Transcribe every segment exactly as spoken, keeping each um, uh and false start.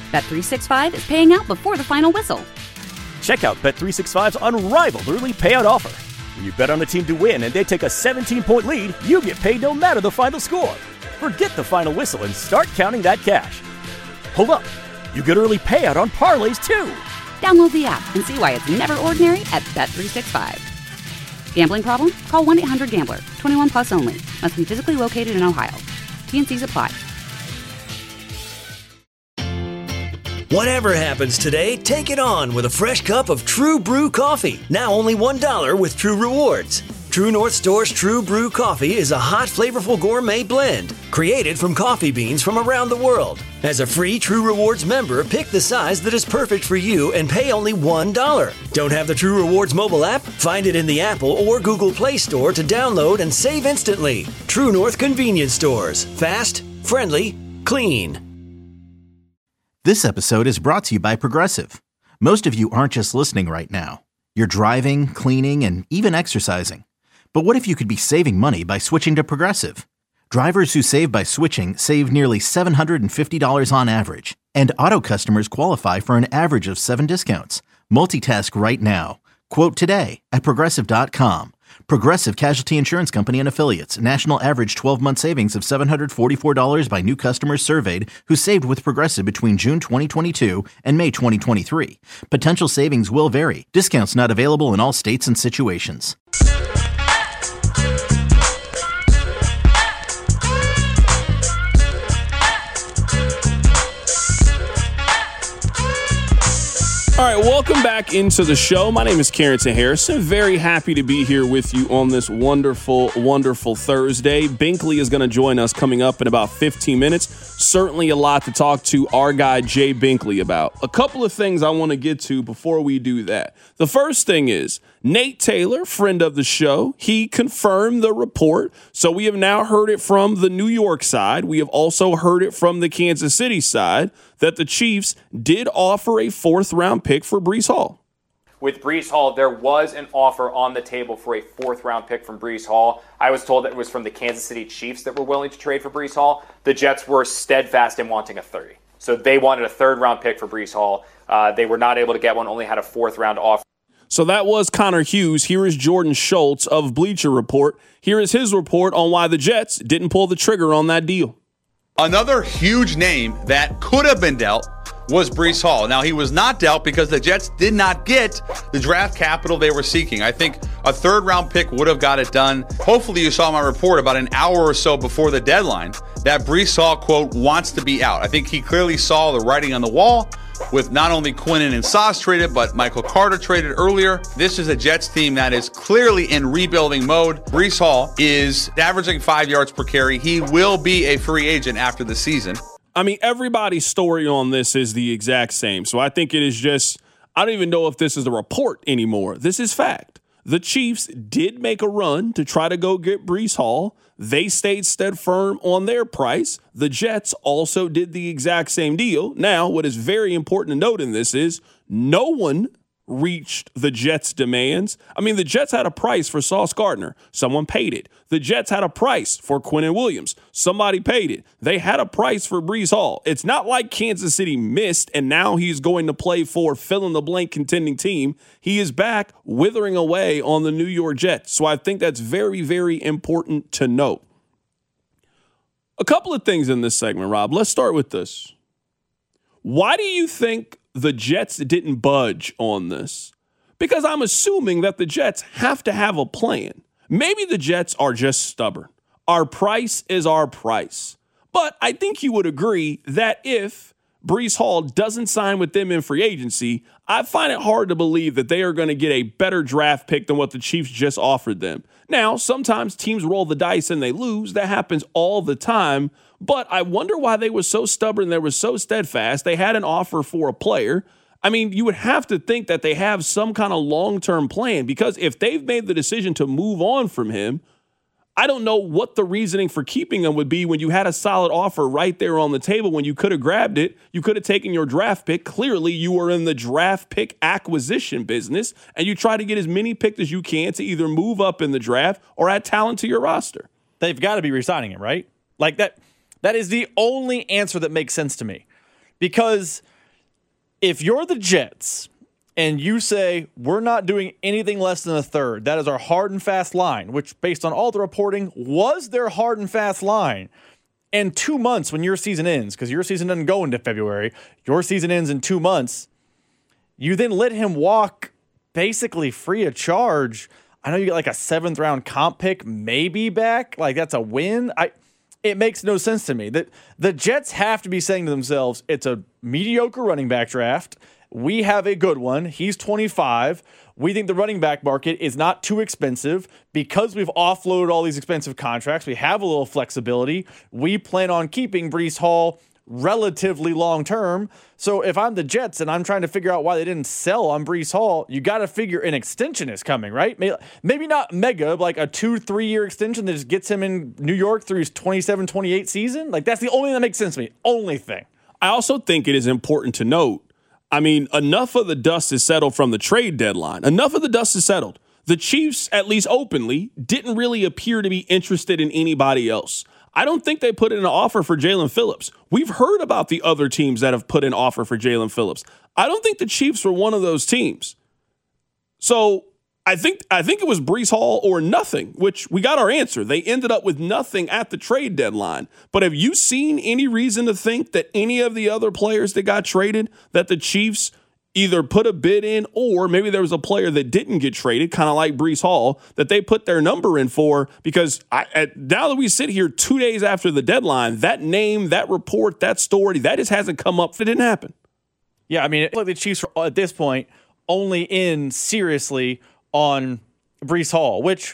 Bet three sixty-five is paying out before the final whistle. Check out Bet three sixty-five's unrivaled early payout offer. When you bet on a team to win and they take a seventeen-point lead, you get paid no matter the final score. Forget the final whistle and start counting that cash. Hold up. You get early payout on parlays, too. Download the app and see why it's never ordinary at Bet three sixty-five. Gambling problem? Call one eight hundred gambler. twenty-one plus only. Must be physically located in Ohio. T N Cs apply. Whatever happens today, take it on with a fresh cup of True Brew coffee. Now only one dollar with True Rewards. True North Store's True Brew coffee is a hot, flavorful gourmet blend created from coffee beans from around the world. As a free True Rewards member, pick the size that is perfect for you and pay only one dollar. Don't have the True Rewards mobile app? Find it in the Apple or Google Play Store to download and save instantly. True North Convenience Stores. Fast, friendly, clean. This episode is brought to you by Progressive. Most of you aren't just listening right now. You're driving, cleaning, and even exercising. But what if you could be saving money by switching to Progressive? Drivers who save by switching save nearly seven hundred fifty dollars on average. And auto customers qualify for an average of seven discounts. Multitask right now. Quote today at Progressive dot com. Progressive Casualty Insurance Company and Affiliates. National average twelve-month savings of seven hundred forty-four dollars by new customers surveyed who saved with Progressive between June twenty twenty-two and May twenty twenty-three. Potential savings will vary. Discounts not available in all states and situations. All right, welcome back into the show. My name is Carrington Harrison. Very happy to be here with you on this wonderful, wonderful Thursday. Binkley is going to join us coming up in about fifteen minutes. Certainly a lot to talk to our guy Jay Binkley about. A couple of things I want to get to before we do that. The first thing is Nate Taylor, friend of the show, he confirmed the report. So we have now heard it from the New York side. We have also heard it from the Kansas City side that the Chiefs did offer a fourth round pick for Breece Hall. With Breece Hall, there was an offer on the table for a fourth round pick from Breece Hall. I was told that it was from the Kansas City Chiefs that were willing to trade for Breece Hall. The Jets were steadfast in wanting a third. So they wanted a third round pick for Breece Hall. Uh, they were not able to get one, only had a fourth round offer. So that was Connor Hughes. Here is Jordan Schultz of Bleacher Report. Here is his report on why the Jets didn't pull the trigger on that deal. Another huge name that could have been dealt was Breece Hall. Now, he was not dealt because the Jets did not get the draft capital they were seeking. I think a third round pick would have got it done. Hopefully you saw my report about an hour or so before the deadline that Breece Hall, quote, wants to be out. I think he clearly saw the writing on the wall with not only Quinnen and Sauce traded, but Michael Carter traded earlier. This is a Jets team that is clearly in rebuilding mode. Breece Hall is averaging five yards per carry. He will be a free agent after the season. I mean, everybody's story on this is the exact same. So I think it is just, I don't even know if this is a report anymore. This is fact. The Chiefs did make a run to try to go get Breece Hall. They stayed stead firm on their price. The Jets also did the exact same deal. Now, what is very important to note in this is no one reached the Jets' demands. I mean, the Jets had a price for Sauce Gardner. Someone paid it. The Jets had a price for Quinnen Williams. Somebody paid it. They had a price for Breece Hall. It's not like Kansas City missed and now he's going to play for fill-in-the-blank contending team. He is back withering away on the New York Jets. So I think that's very, very important to note. A couple of things in this segment, Rob. Let's start with this. Why do you think the Jets didn't budge on this? Because I'm assuming that the Jets have to have a plan. Maybe the Jets are just stubborn. Our price is our price. But I think you would agree that if Breece Hall doesn't sign with them in free agency, I find it hard to believe that they are going to get a better draft pick than what the Chiefs just offered them. Now, sometimes teams roll the dice and they lose. That happens all the time. But I wonder why they were so stubborn. They were so steadfast. They had an offer for a player. I mean, you would have to think that they have some kind of long-term plan, because if they've made the decision to move on from him, I don't know what the reasoning for keeping him would be when you had a solid offer right there on the table, when you could have grabbed it. You could have taken your draft pick. Clearly, you were in the draft pick acquisition business, and you try to get as many picks as you can to either move up in the draft or add talent to your roster. They've got to be re-signing him, right? Like that. That is the only answer that makes sense to me, because if you're the Jets and you say, we're not doing anything less than a third, that is our hard and fast line, which based on all the reporting was their hard and fast line. And two months when your season ends, because your season doesn't go into February, your season ends in two months, you then let him walk basically free of charge. I know you get like a seventh round comp pick maybe back. Like that's a win. I It makes no sense to me. That the Jets have to be saying to themselves, it's a mediocre running back draft. We have a good one. He's twenty-five. We think the running back market is not too expensive because we've offloaded all these expensive contracts. We have a little flexibility. We plan on keeping Breece Hall relatively long term. So if I'm the Jets and I'm trying to figure out why they didn't sell on Breece Hall, you got to figure an extension is coming, right? Maybe not mega, but like a two, three year extension that just gets him in New York through his twenty-seven twenty-eight season. Like that's the only thing that makes sense to me. Only thing. I also think it is important to note, I mean, enough of the dust is settled from the trade deadline. Enough of the dust is settled. The Chiefs, at least openly, didn't really appear to be interested in anybody else. I don't think they put in an offer for Jaelan Phillips. We've heard about the other teams that have put in an offer for Jaelan Phillips. I don't think the Chiefs were one of those teams. So I think I think it was Breece Hall or nothing, which we got our answer. They ended up with nothing at the trade deadline. But have you seen any reason to think that any of the other players that got traded, that the Chiefs either put a bid in or maybe there was a player that didn't get traded, kind of like Breece Hall, that they put their number in for? Because I, at, now that we sit here two days after the deadline, that name, that report, that story, that just hasn't come up. It didn't happen. Yeah, I mean, like the Chiefs are at this point only in seriously on Breece Hall, which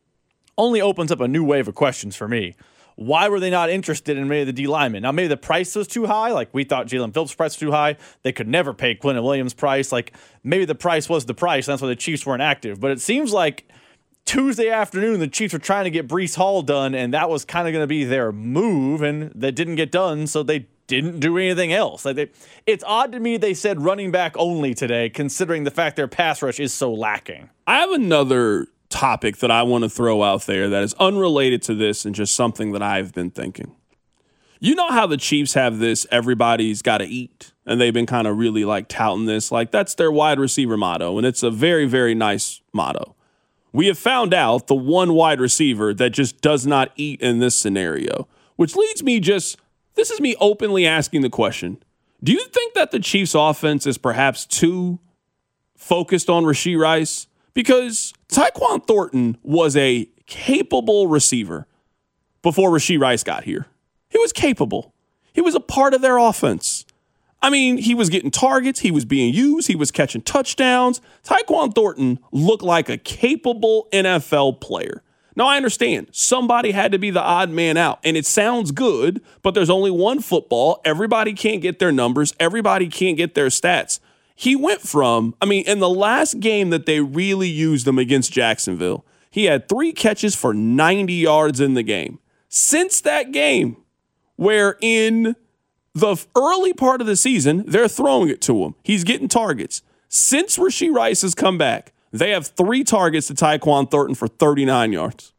only opens up a new wave of questions for me. Why were they not interested in maybe the D linemen? Now, maybe the price was too high. Like, we thought Jaelan Phillips' price was too high. They could never pay Quentin Williams' price. Like, maybe the price was the price. That's why the Chiefs weren't active. But it seems like Tuesday afternoon, the Chiefs were trying to get Breece Hall done, and that was kind of going to be their move, and that didn't get done, so they didn't do anything else. Like they, it's odd to me they said running back only today, considering the fact their pass rush is so lacking. I have another topic that I want to throw out there that is unrelated to this and just something that I've been thinking. You know how the Chiefs have this everybody's got to eat, and they've been kind of really like touting this. Like that's their wide receiver motto, and it's a very, very nice motto. We have found out the one wide receiver that just does not eat in this scenario, which leads me just, this is me openly asking the question. Do you think that the Chiefs offense is perhaps too focused on Rashee Rice? Because Tyquan Thornton was a capable receiver before Rashee Rice got here. He was capable. He was a part of their offense. I mean, he was getting targets. He was being used. He was catching touchdowns. Tyquan Thornton looked like a capable N F L player. Now, I understand somebody had to be the odd man out, and it sounds good, but there's only one football. Everybody can't get their numbers. Everybody can't get their stats. He went from, I mean, in the last game that they really used him against Jacksonville, he had three catches for ninety yards in the game. Since that game, where in the early part of the season, they're throwing it to him, he's getting targets. Since Rashee Rice has come back, they have three targets to Tyquan Thornton for thirty-nine yards.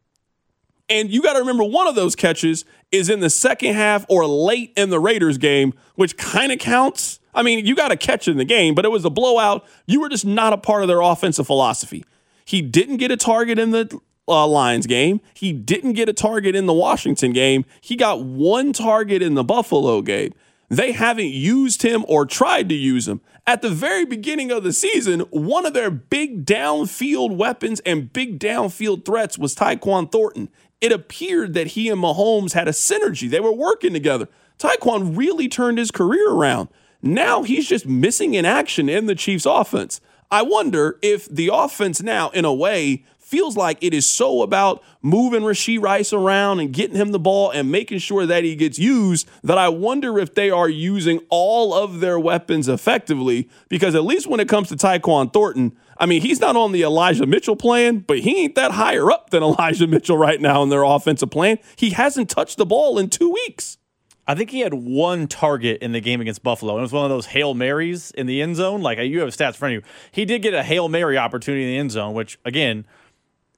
And you got to remember, one of those catches is in the second half or late in the Raiders game, which kind of counts. I mean, you got to catch in the game, but it was a blowout. You were just not a part of their offensive philosophy. He didn't get a target in the uh, Lions game. He didn't get a target in the Washington game. He got one target in the Buffalo game. They haven't used him or tried to use him. At the very beginning of the season, one of their big downfield weapons and big downfield threats was Tyquan Thornton. It appeared that he and Mahomes had a synergy. They were working together. Tyquan really turned his career around. Now he's just missing in action in the Chiefs' offense. I wonder if the offense now, in a way, feels like it is so about moving Rashee Rice around and getting him the ball and making sure that he gets used that I wonder if they are using all of their weapons effectively, because at least when it comes to Tyquan Thornton, I mean, he's not on the Elijah Mitchell plan, but he ain't that higher up than Elijah Mitchell right now in their offensive plan. He hasn't touched the ball in two weeks. I think he had one target in the game against Buffalo. And it was one of those Hail Marys in the end zone. Like, you have stats in front of you. He did get a Hail Mary opportunity in the end zone, which, again,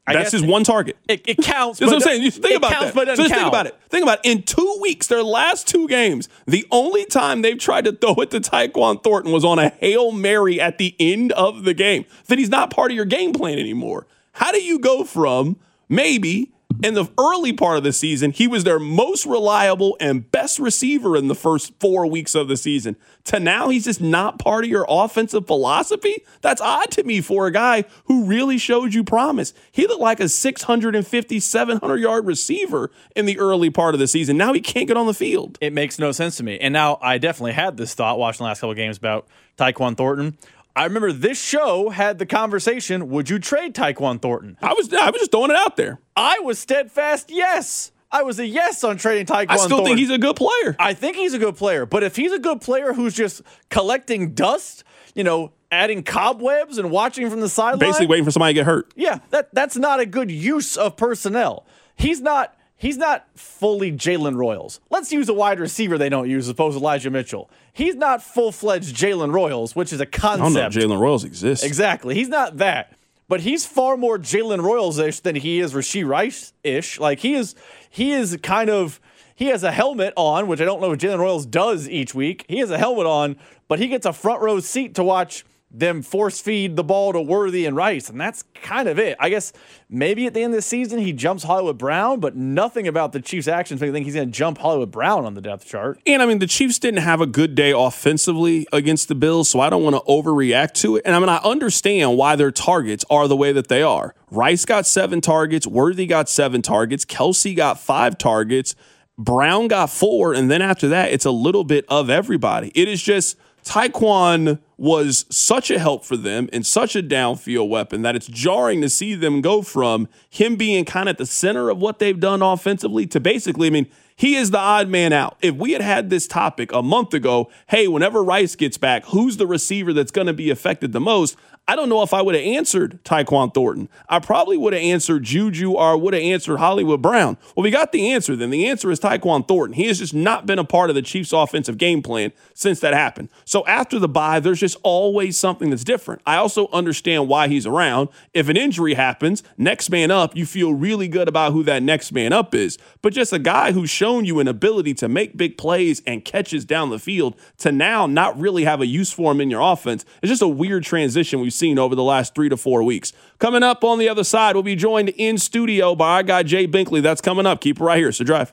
I That's his one target. It, it counts. That's but what I'm saying. You think it about counts, that. But it so doesn't just think count. about it. Think about it. In two weeks, their last two games, the only time they've tried to throw it to Tyquan Thornton was on a Hail Mary at the end of the game. That he's not part of your game plan anymore. How do you go from maybe in the early part of the season, he was their most reliable and best receiver in the first four weeks of the season, to now he's just not part of your offensive philosophy? That's odd to me for a guy who really showed you promise. He looked like a six fifty, seven hundred yard receiver in the early part of the season. Now he can't get on the field. It makes no sense to me. And now I definitely had this thought watching the last couple of games about Tyquan Thornton. I remember this show had the conversation, would you trade Tyquan Thornton? I was I was just throwing it out there. I was steadfast, yes. I was a yes on trading Tyquan Thornton. I still Thornton. think he's a good player. I think he's a good player. But if he's a good player who's just collecting dust, you know, adding cobwebs and watching from the sideline. Basically waiting for somebody to get hurt. Yeah, that that's not a good use of personnel. He's not he's not fully Jalen Royals. Let's use a wide receiver they don't use as opposed to Elijah Mitchell. He's not full-fledged Jalen Royals, which is a concept. I don't know if Jalen Royals exists. Exactly. He's not that. But he's far more Jalen Royals-ish than he is Rashee Rice-ish. Like, he is he is kind of – he has a helmet on, which I don't know if Jalen Royals does each week. He has a helmet on, but he gets a front-row seat to watch them force-feed the ball to Worthy and Rice, and that's kind of it. I guess maybe at the end of the season he jumps Hollywood Brown, but nothing about the Chiefs' actions makes me think he's going to jump Hollywood Brown on the depth chart. And, I mean, the Chiefs didn't have a good day offensively against the Bills, so I don't want to overreact to it. And, I mean, I understand why their targets are the way that they are. Rice got seven targets. Worthy got seven targets. Kelsey got five targets. Brown got four. And then after that, it's a little bit of everybody. It is just Tyquan was such a help for them and such a downfield weapon that it's jarring to see them go from him being kind of at the center of what they've done offensively to basically, I mean, he is the odd man out. If we had had this topic a month ago, hey, whenever Rice gets back, who's the receiver that's going to be affected the most? I don't know if I would have answered Tyquan Thornton. I probably would have answered Juju or would have answered Hollywood Brown. Well, we got the answer then. The answer is Tyquan Thornton. He has just not been a part of the Chiefs' offensive game plan since that happened. So after the bye, there's just always something that's different. I also understand why he's around. If an injury happens, next man up, you feel really good about who that next man up is. But just a guy who's shown you an ability to make big plays and catches down the field to now not really have a use for him in your offense, it's just a weird transition we've seen over the last three to four weeks. Coming up on the other side, we'll be joined in studio by our guy Jay Binkley. That's coming up. Keep it right here. So Drive.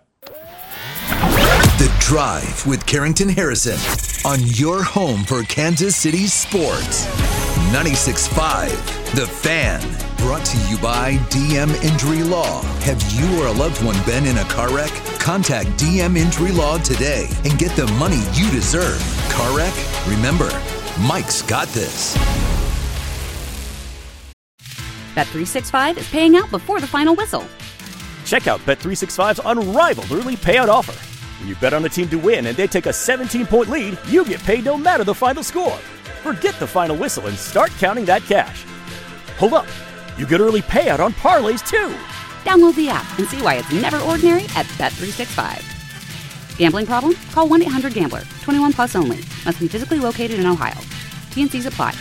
The Drive with Carrington Harrison on your home for Kansas City sports. ninety-six point five The Fan. Brought to you by D M Injury Law. Have you or a loved one been in a car wreck? Contact D M Injury Law today and get the money you deserve. Car wreck? Remember, Mike's got this. Bet three sixty-five is paying out before the final whistle. Check out Bet three sixty-five's unrivaled early payout offer. When you bet on a team to win and they take a seventeen point lead, you get paid no matter the final score. Forget the final whistle and start counting that cash. Hold up. You get early payout on parlays, too. Download the app and see why it's never ordinary at Bet three sixty-five. Gambling problem? Call one eight hundred gambler. twenty-one plus only. Must be physically located in Ohio. T N Cs apply.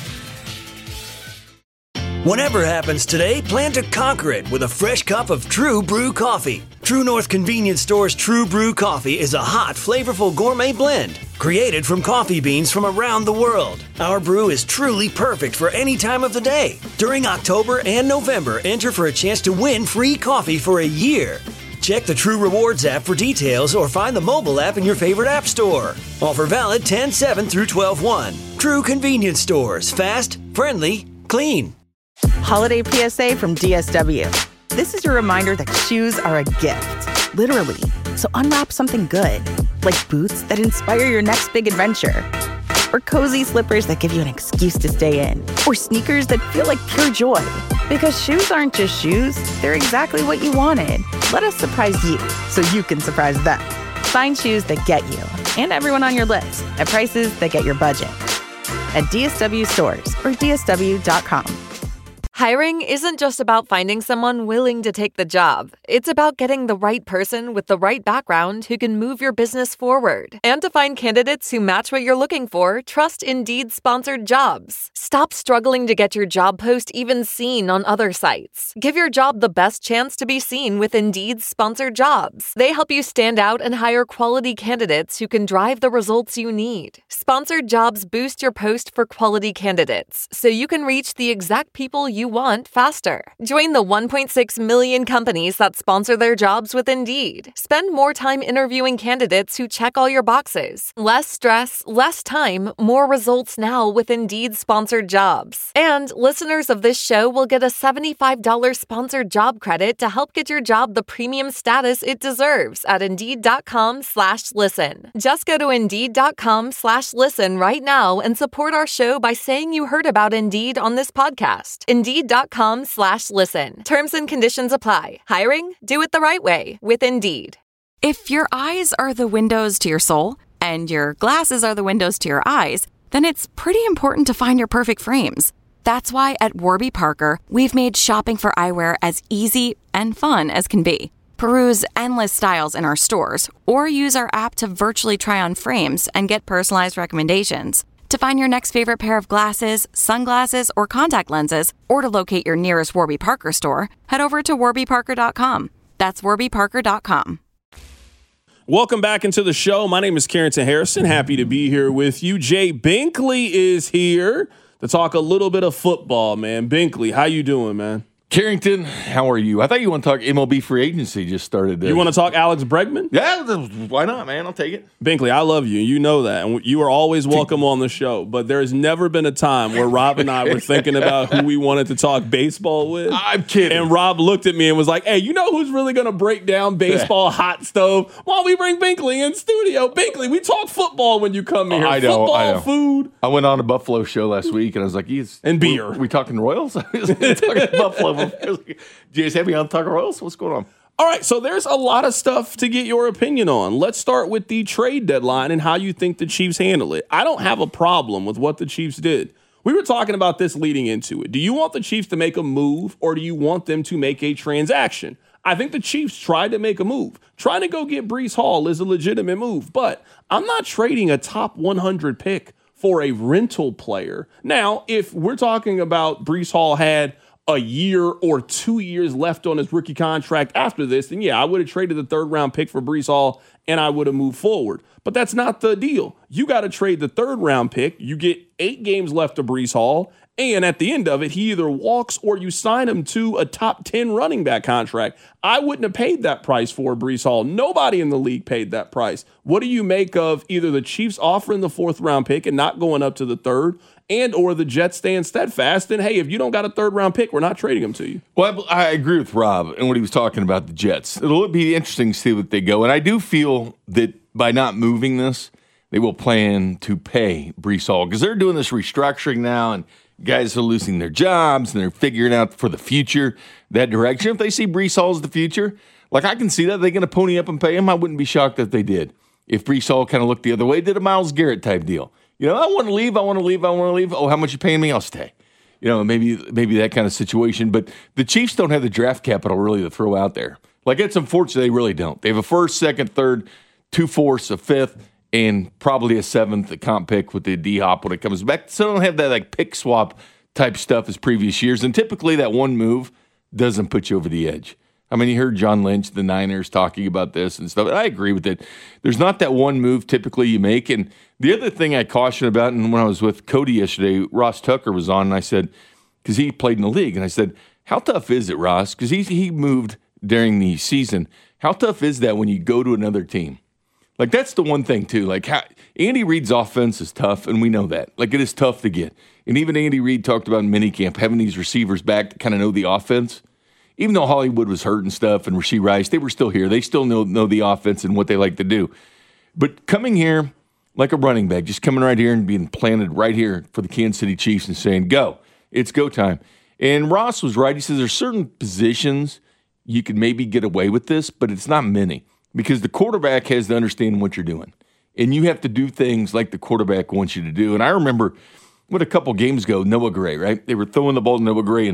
Whatever happens today, plan to conquer it with a fresh cup of True Brew coffee. True North Convenience Store's True Brew coffee is a hot, flavorful gourmet blend created from coffee beans from around the world. Our brew is truly perfect for any time of the day. During October and November, enter for a chance to win free coffee for a year. Check the True Rewards app for details or find the mobile app in your favorite app store. Offer valid ten seven through twelve one. True Convenience Stores. Fast, friendly, clean. Holiday P S A from D S W. This is your reminder that shoes are a gift, literally. So unwrap something good, like boots that inspire your next big adventure, or cozy slippers that give you an excuse to stay in, or sneakers that feel like pure joy. Because shoes aren't just shoes, they're exactly what you wanted. Let us surprise you so you can surprise them. Find shoes that get you and everyone on your list at prices that get your budget at D S W stores or D S W dot com. Hiring isn't just about finding someone willing to take the job. It's about getting the right person with the right background who can move your business forward. And to find candidates who match what you're looking for, trust Indeed sponsored jobs. Stop struggling to get your job post even seen on other sites. Give your job the best chance to be seen with Indeed sponsored jobs. They help you stand out and hire quality candidates who can drive the results you need. Sponsored jobs boost your post for quality candidates, so you can reach the exact people you want faster. Join the one point six million companies that sponsor their jobs with Indeed. Spend more time interviewing candidates who check all your boxes. Less stress, less time, more results now with Indeed sponsored jobs. And listeners of this show will get a seventy-five dollars sponsored job credit to help get your job the premium status it deserves at Indeed.com slash listen. Just go to Indeed.com slash listen right now and support our show by saying you heard about Indeed on this podcast. Indeed.com slash listen. Terms and conditions apply. Hiring? Do it the right way with Indeed. If your eyes are the windows to your soul and your glasses are the windows to your eyes, then it's pretty important to find your perfect frames. That's why at Warby Parker, we've made shopping for eyewear as easy and fun as can be. Peruse endless styles in our stores or use our app to virtually try on frames and get personalized recommendations. To find your next favorite pair of glasses, sunglasses, or contact lenses, or to locate your nearest Warby Parker store, head over to warby parker dot com. That's warby parker dot com. Welcome back into the show. My name is Carrington Harrison. Happy to be here with you. Jay Binkley is here to talk a little bit of football, man. Binkley, how you doing, man? Carrington, how are you? I thought you want to talk M L B free agency just started. There. You want to talk Alex Bregman? Yeah, why not, man? I'll take it. Binkley, I love you. You know that. And you are always welcome on the show. But there has never been a time where Rob and I were thinking about who we wanted to talk baseball with. I'm kidding. And Rob looked at me and was like, hey, you know who's really going to break down baseball hot stove? Why don't we bring Binkley in studio? Binkley, we talk football when you come here. I know, football, I know. food. I went on a Buffalo show last week, and I was like, yes. And beer. Are we talking Royals? I was talking Buffalo. Did you just have me on Tucker Royals? What's going on? All right, so there's a lot of stuff to get your opinion on. Let's start with the trade deadline and how you think the Chiefs handle it. I don't have a problem with what the Chiefs did. We were talking about this leading into it. Do you want the Chiefs to make a move, or do you want them to make a transaction? I think the Chiefs tried to make a move. Trying to go get Breece Hall is a legitimate move, but I'm not trading a top one hundred pick for a rental player. Now, if we're talking about Breece Hall had a year or two years left on his rookie contract after this, then yeah, I would have traded the third round pick for Breece Hall and I would have moved forward. But that's not the deal. You got to trade the third round pick. You get eight games left of Breece Hall, and at the end of it, he either walks or you sign him to a top ten running back contract. I wouldn't have paid that price for Breece Hall. Nobody in the league paid that price. What do you make of either the Chiefs offering the fourth round pick and not going up to the third, and or the Jets staying steadfast? And hey, if you don't got a third round pick, we're not trading him to you. Well, I agree with Rob and what he was talking about the Jets. It'll be interesting to see what they go. And I do feel that by not moving this, they will plan to pay Breece Hall because they're doing this restructuring now, and guys are losing their jobs and they're figuring out for the future that direction. If they see Breece Hall as the future, like I can see that they're going to pony up and pay him. I wouldn't be shocked if they did. If Breece Hall kind of looked the other way, did a Myles Garrett type deal. You know, I want to leave, I want to leave, I want to leave. Oh, how much you paying me? I'll stay. You know, maybe maybe that kind of situation. But the Chiefs don't have the draft capital really to throw out there. Like, it's unfortunate they really don't. They have a first, second, third, two fourths, a fifth, and probably a seventh, a comp pick with the D-Hop when it comes back. So they don't have that like pick swap type stuff as previous years. And typically that one move doesn't put you over the edge. I mean, you heard John Lynch, the Niners, talking about this and stuff. I agree with it. There's not that one move typically you make. And the other thing I caution about, and when I was with Cody yesterday, Ross Tucker was on, and I said, because he played in the league, and I said, how tough is it, Ross? Because he, he moved during the season. How tough is that when you go to another team? Like, that's the one thing, too. Like, how, Andy Reid's offense is tough, and we know that. Like, it is tough to get. And even Andy Reid talked about in minicamp, having these receivers back to kind of know the offense. Even though Hollywood was hurt and stuff, and Rashee Rice, they were still here. They still know, know the offense and what they like to do. But coming here like a running back, just coming right here and being planted right here for the Kansas City Chiefs and saying, go, it's go time. And Ross was right. He says there's certain positions you could maybe get away with this, but it's not many because the quarterback has to understand what you're doing. And you have to do things like the quarterback wants you to do. And I remember what a couple games ago, Noah Gray, right? They were throwing the ball to Noah Gray, and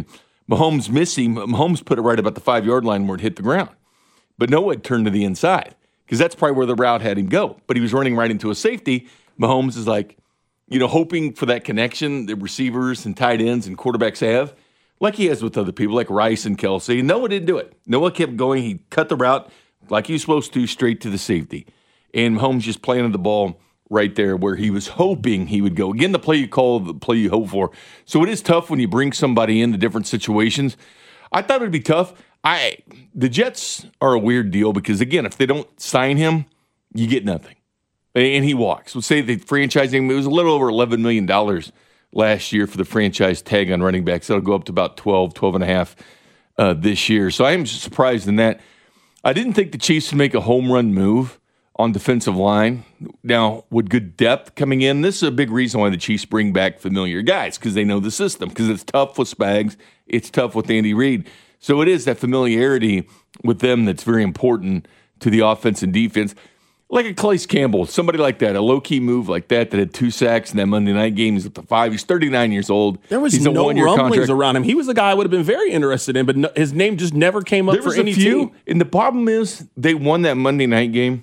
Mahomes missing. Mahomes put it right about the five-yard line where it hit the ground. But Noah had turned to the inside because that's probably where the route had him go. But he was running right into a safety. Mahomes is like, you know, hoping for that connection that receivers and tight ends and quarterbacks have, like he has with other people, like Rice and Kelsey. Noah didn't do it. Noah kept going. He cut the route like he was supposed to, straight to the safety. And Mahomes just planted the ball right there where he was hoping he would go. Again, the play you call, the play you hope for. So it is tough when you bring somebody into different situations. I thought it would be tough. I the Jets are a weird deal because, again, if they don't sign him, you get nothing. And he walks. We'll say the franchising, it was a little over eleven million dollars last year for the franchise tag on running backs. That'll go up to about twelve, twelve and a half uh, this year. So I am surprised in that. I didn't think the Chiefs would make a home run move on defensive line. Now, with good depth coming in, this is a big reason why the Chiefs bring back familiar guys, because they know the system, because it's tough with Spags, it's tough with Andy Reid. So it is that familiarity with them that's very important to the offense and defense. Like a Calais Campbell, somebody like that, a low-key move like that that had two sacks in that Monday night game. He's up to five. He's thirty-nine years old. There was He's no a one-year rumblings contract. around him. He was the guy I would have been very interested in, but no, his name just never came up There for was any a few, team. and the problem is they won that Monday night game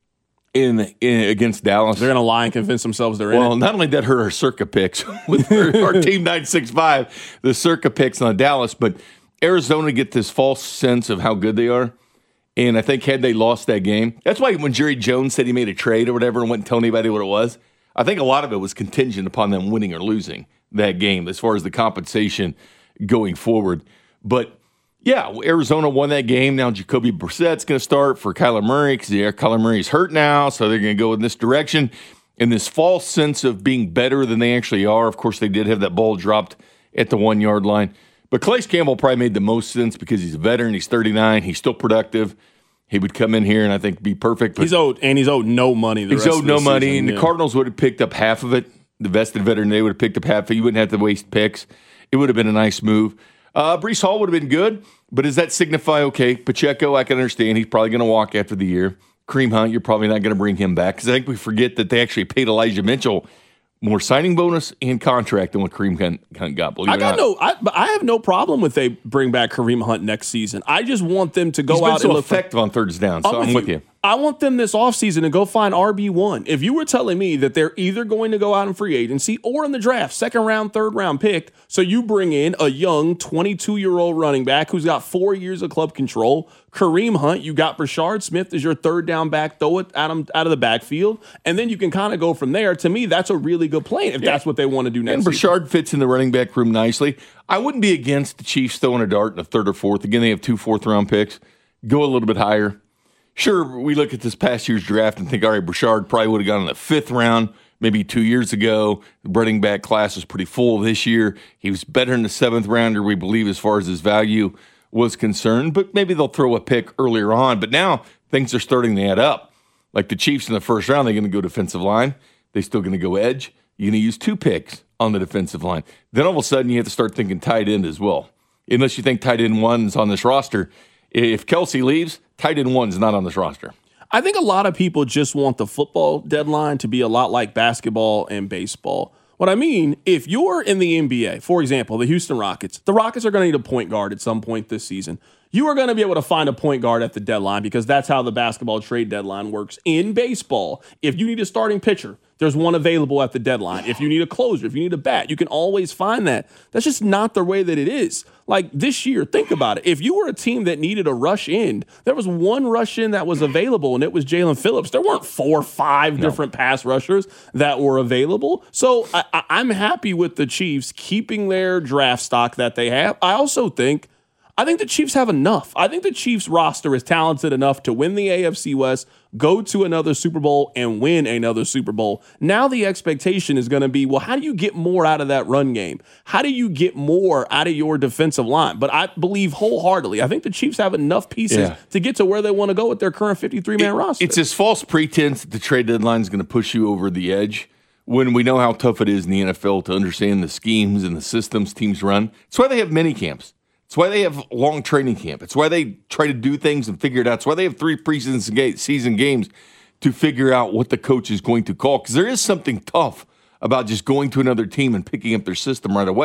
in, in against Dallas. They're going to lie and convince themselves they're in Well, it. not only that hurt our circa picks with our, our team nine six five, the circa picks on Dallas, but Arizona get this false sense of how good they are. And I think had they lost that game, that's why when Jerry Jones said he made a trade or whatever and wouldn't tell anybody what it was, I think a lot of it was contingent upon them winning or losing that game as far as the compensation going forward. But yeah, Arizona won that game. Now Jacoby Brissett's going to start for Kyler Murray because yeah, Kyler Murray's hurt now, so they're going to go in this direction. And this false sense of being better than they actually are. Of course, they did have that ball dropped at the one-yard line. But Calais Campbell probably made the most sense because he's a veteran. He's thirty-nine. He's still productive. He would come in here and I think be perfect. But he's owed, and he's owed no money. The he's rest owed of no the money, season, and yeah. the Cardinals would have picked up half of it. The vested veteran, they would have picked up half of it. You wouldn't have to waste picks. It would have been a nice move. Uh, Breece Hall would have been good, but does that signify, okay, Pacheco, I can understand. He's probably going to walk after the year. Kareem Hunt, you're probably not going to bring him back because I think we forget that they actually paid Elijah Mitchell more signing bonus and contract than what Kareem Hunt, Hunt got. Believe I it or got not. no. I, but I have no problem if they bring back Kareem Hunt next season. I just want them to go He's been out so and look effective for, on thirds down, so I'm with you. I want them this offseason to go find R B one. If you were telling me that they're either going to go out in free agency or in the draft, second round, third round pick, so you bring in a young twenty-two-year-old running back who's got four years of club control, Kareem Hunt, you got Brashard Smith as your third down back, throw it out of, out of the backfield, and then you can kind of go from there. To me, that's a really good plan if yeah. that's what they want to do next And season. Brashard fits in the running back room nicely. I wouldn't be against the Chiefs throwing a dart in a third or fourth. Again, they have two fourth-round picks. Go a little bit higher. Sure, we look at this past year's draft and think, all right, Brashard probably would have gone in the fifth round maybe two years ago. The running back class was pretty full this year. He was better in the seventh rounder, we believe, as far as his value was concerned. But maybe they'll throw a pick earlier on. But now things are starting to add up. Like the Chiefs in the first round, they're going to go defensive line. They're still going to go edge. You're going to use two picks on the defensive line. Then all of a sudden, you have to start thinking tight end as well. Unless you think tight end one's on this roster. If Kelsey leaves, tight end one's not on this roster. I think a lot of people just want the football deadline to be a lot like basketball and baseball. What I mean, if you're in the N B A, for example, the Houston Rockets, the Rockets are going to need a point guard at some point this season. You are going to be able to find a point guard at the deadline because that's how the basketball trade deadline works. In baseball, if you need a starting pitcher, there's one available at the deadline. If you need a closer, if you need a bat, you can always find that. That's just not the way that it is. Like this year, think about it. If you were a team that needed a rush in, there was one rush in that was available, and it was Jalen Phillips. There weren't four or five no. different pass rushers that were available. So I, I, I'm happy with the Chiefs keeping their draft stock that they have. I also think I think the Chiefs have enough. I think the Chiefs roster is talented enough to win the A F C West, go to another Super Bowl, and win another Super Bowl. Now the expectation is going to be, well, how do you get more out of that run game? How do you get more out of your defensive line? But I believe wholeheartedly, I think the Chiefs have enough pieces yeah. to get to where they want to go with their current fifty-three man it, roster. It's this false pretense that the trade deadline is going to push you over the edge when we know how tough it is in the N F L to understand the schemes and the systems teams run. That's why they have mini camps. It's why they have long training camp. It's why they try to do things and figure it out. It's why they have three preseason season games to figure out what the coach is going to call. Because there is something tough about just going to another team and picking up their system right away.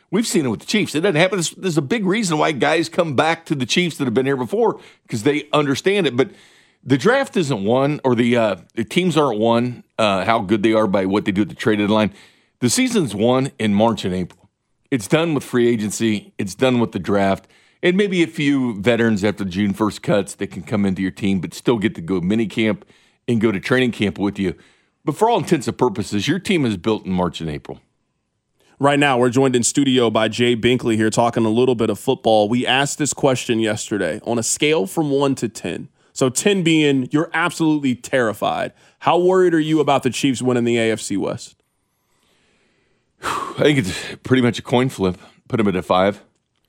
We've seen it with the Chiefs. It doesn't happen. There's, there's a big reason why guys come back to the Chiefs that have been here before because they understand it. But the draft isn't won, or the uh, the teams aren't won uh, how good they are by what they do at the trade deadline. The season's won in March and April. It's done with free agency. It's done with the draft. And maybe a few veterans after June first cuts that can come into your team but still get to go mini camp and go to training camp with you. But for all intents and purposes, your team is built in March and April. Right now, we're joined in studio by Jay Binkley here talking a little bit of football. We asked this question yesterday on a scale from one to ten. So ten being you're absolutely terrified. How worried are you about the Chiefs winning the A F C West? I think it's pretty much a coin flip. Put them at a five.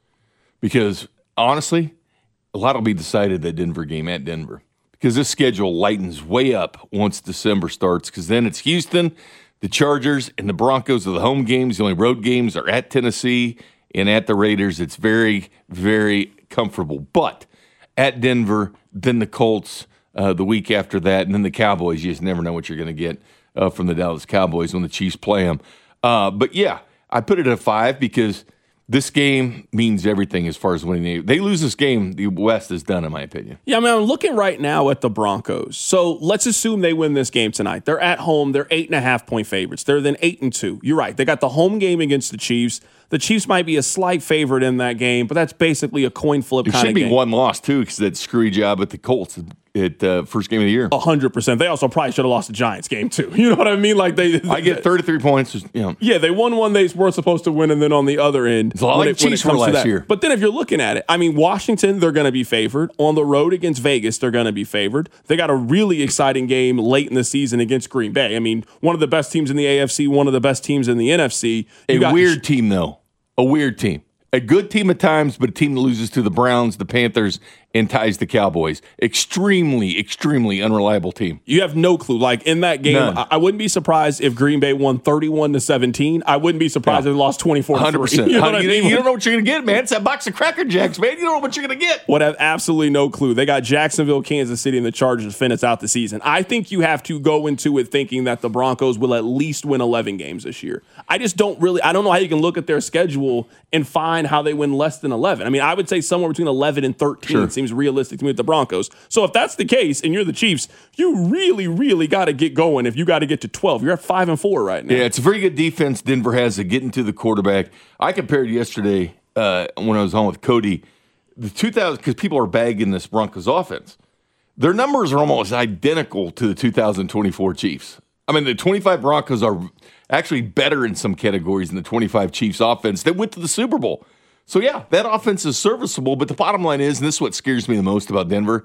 Because, honestly, a lot will be decided that Denver game at Denver. Because this schedule lightens way up once December starts. Because then it's Houston, the Chargers, and the Broncos are the home games. The only road games are at Tennessee and at the Raiders. It's very, very comfortable. But at Denver, then the Colts uh, the week after that, and then the Cowboys. You just never know what you're going to get uh, from the Dallas Cowboys when the Chiefs play them. Uh, but, yeah, I put it at a five because this game means everything as far as winning. They lose this game, the West is done, in my opinion. Yeah, I mean, I'm looking right now at the Broncos. So let's assume they win this game tonight. They're at home. They're eight and a half point favorites. They're then eight and two. You're right. They got the home game against the Chiefs. The Chiefs might be a slight favorite in that game, but that's basically a coin flip kind of game. It should be one loss, too, because that screwy job at the Colts at uh, first game of the year. A hundred percent. They also probably should have lost the Giants game, too. You know what I mean? Like they, I get thirty-three points. You know. Yeah, they won one they weren't supposed to win, and then on the other end, it's a lot like it, Chiefs were last year. But then if you're looking at it, I mean, Washington, they're going to be favored. On the road against Vegas, they're going to be favored. They got a really exciting game late in the season against Green Bay. I mean, one of the best teams in the A F C, one of the best teams in the N F C. You a got, weird team, though. A weird team. A good team at times, but a team that loses to the Browns, the Panthers, and ties the Cowboys. Extremely, extremely unreliable team. You have no clue. Like, in that game, I, I wouldn't be surprised if Green Bay won thirty-one to seventeen. I wouldn't be surprised yeah. if they lost twenty-four to three. one hundred percent. You, know you, I mean? you don't know what you're going to get, man. It's that box of Cracker Jacks, man. You don't know what you're going to get. Would have absolutely no clue. They got Jacksonville, Kansas City, and the Chargers to finish out the season. I think you have to go into it thinking that the Broncos will at least win eleven games this year. I just don't really – I don't know how you can look at their schedule and find how they win less than eleven. I mean, I would say somewhere between eleven and thirteen sure. seems realistic to me with the Broncos. So if that's the case and you're the Chiefs, you really, really got to get going if you got to get to twelve. You're at five and four right now. Yeah, it's a very good defense Denver has at getting to the quarterback. I compared yesterday uh, when I was on with Cody, the two thousand, because people are bagging this Broncos offense. Their numbers are almost identical to the two thousand twenty-four Chiefs. I mean, the twenty-five Broncos are actually better in some categories than the twenty-five Chiefs offense that went to the Super Bowl. So, yeah, that offense is serviceable, but the bottom line is, and this is what scares me the most about Denver,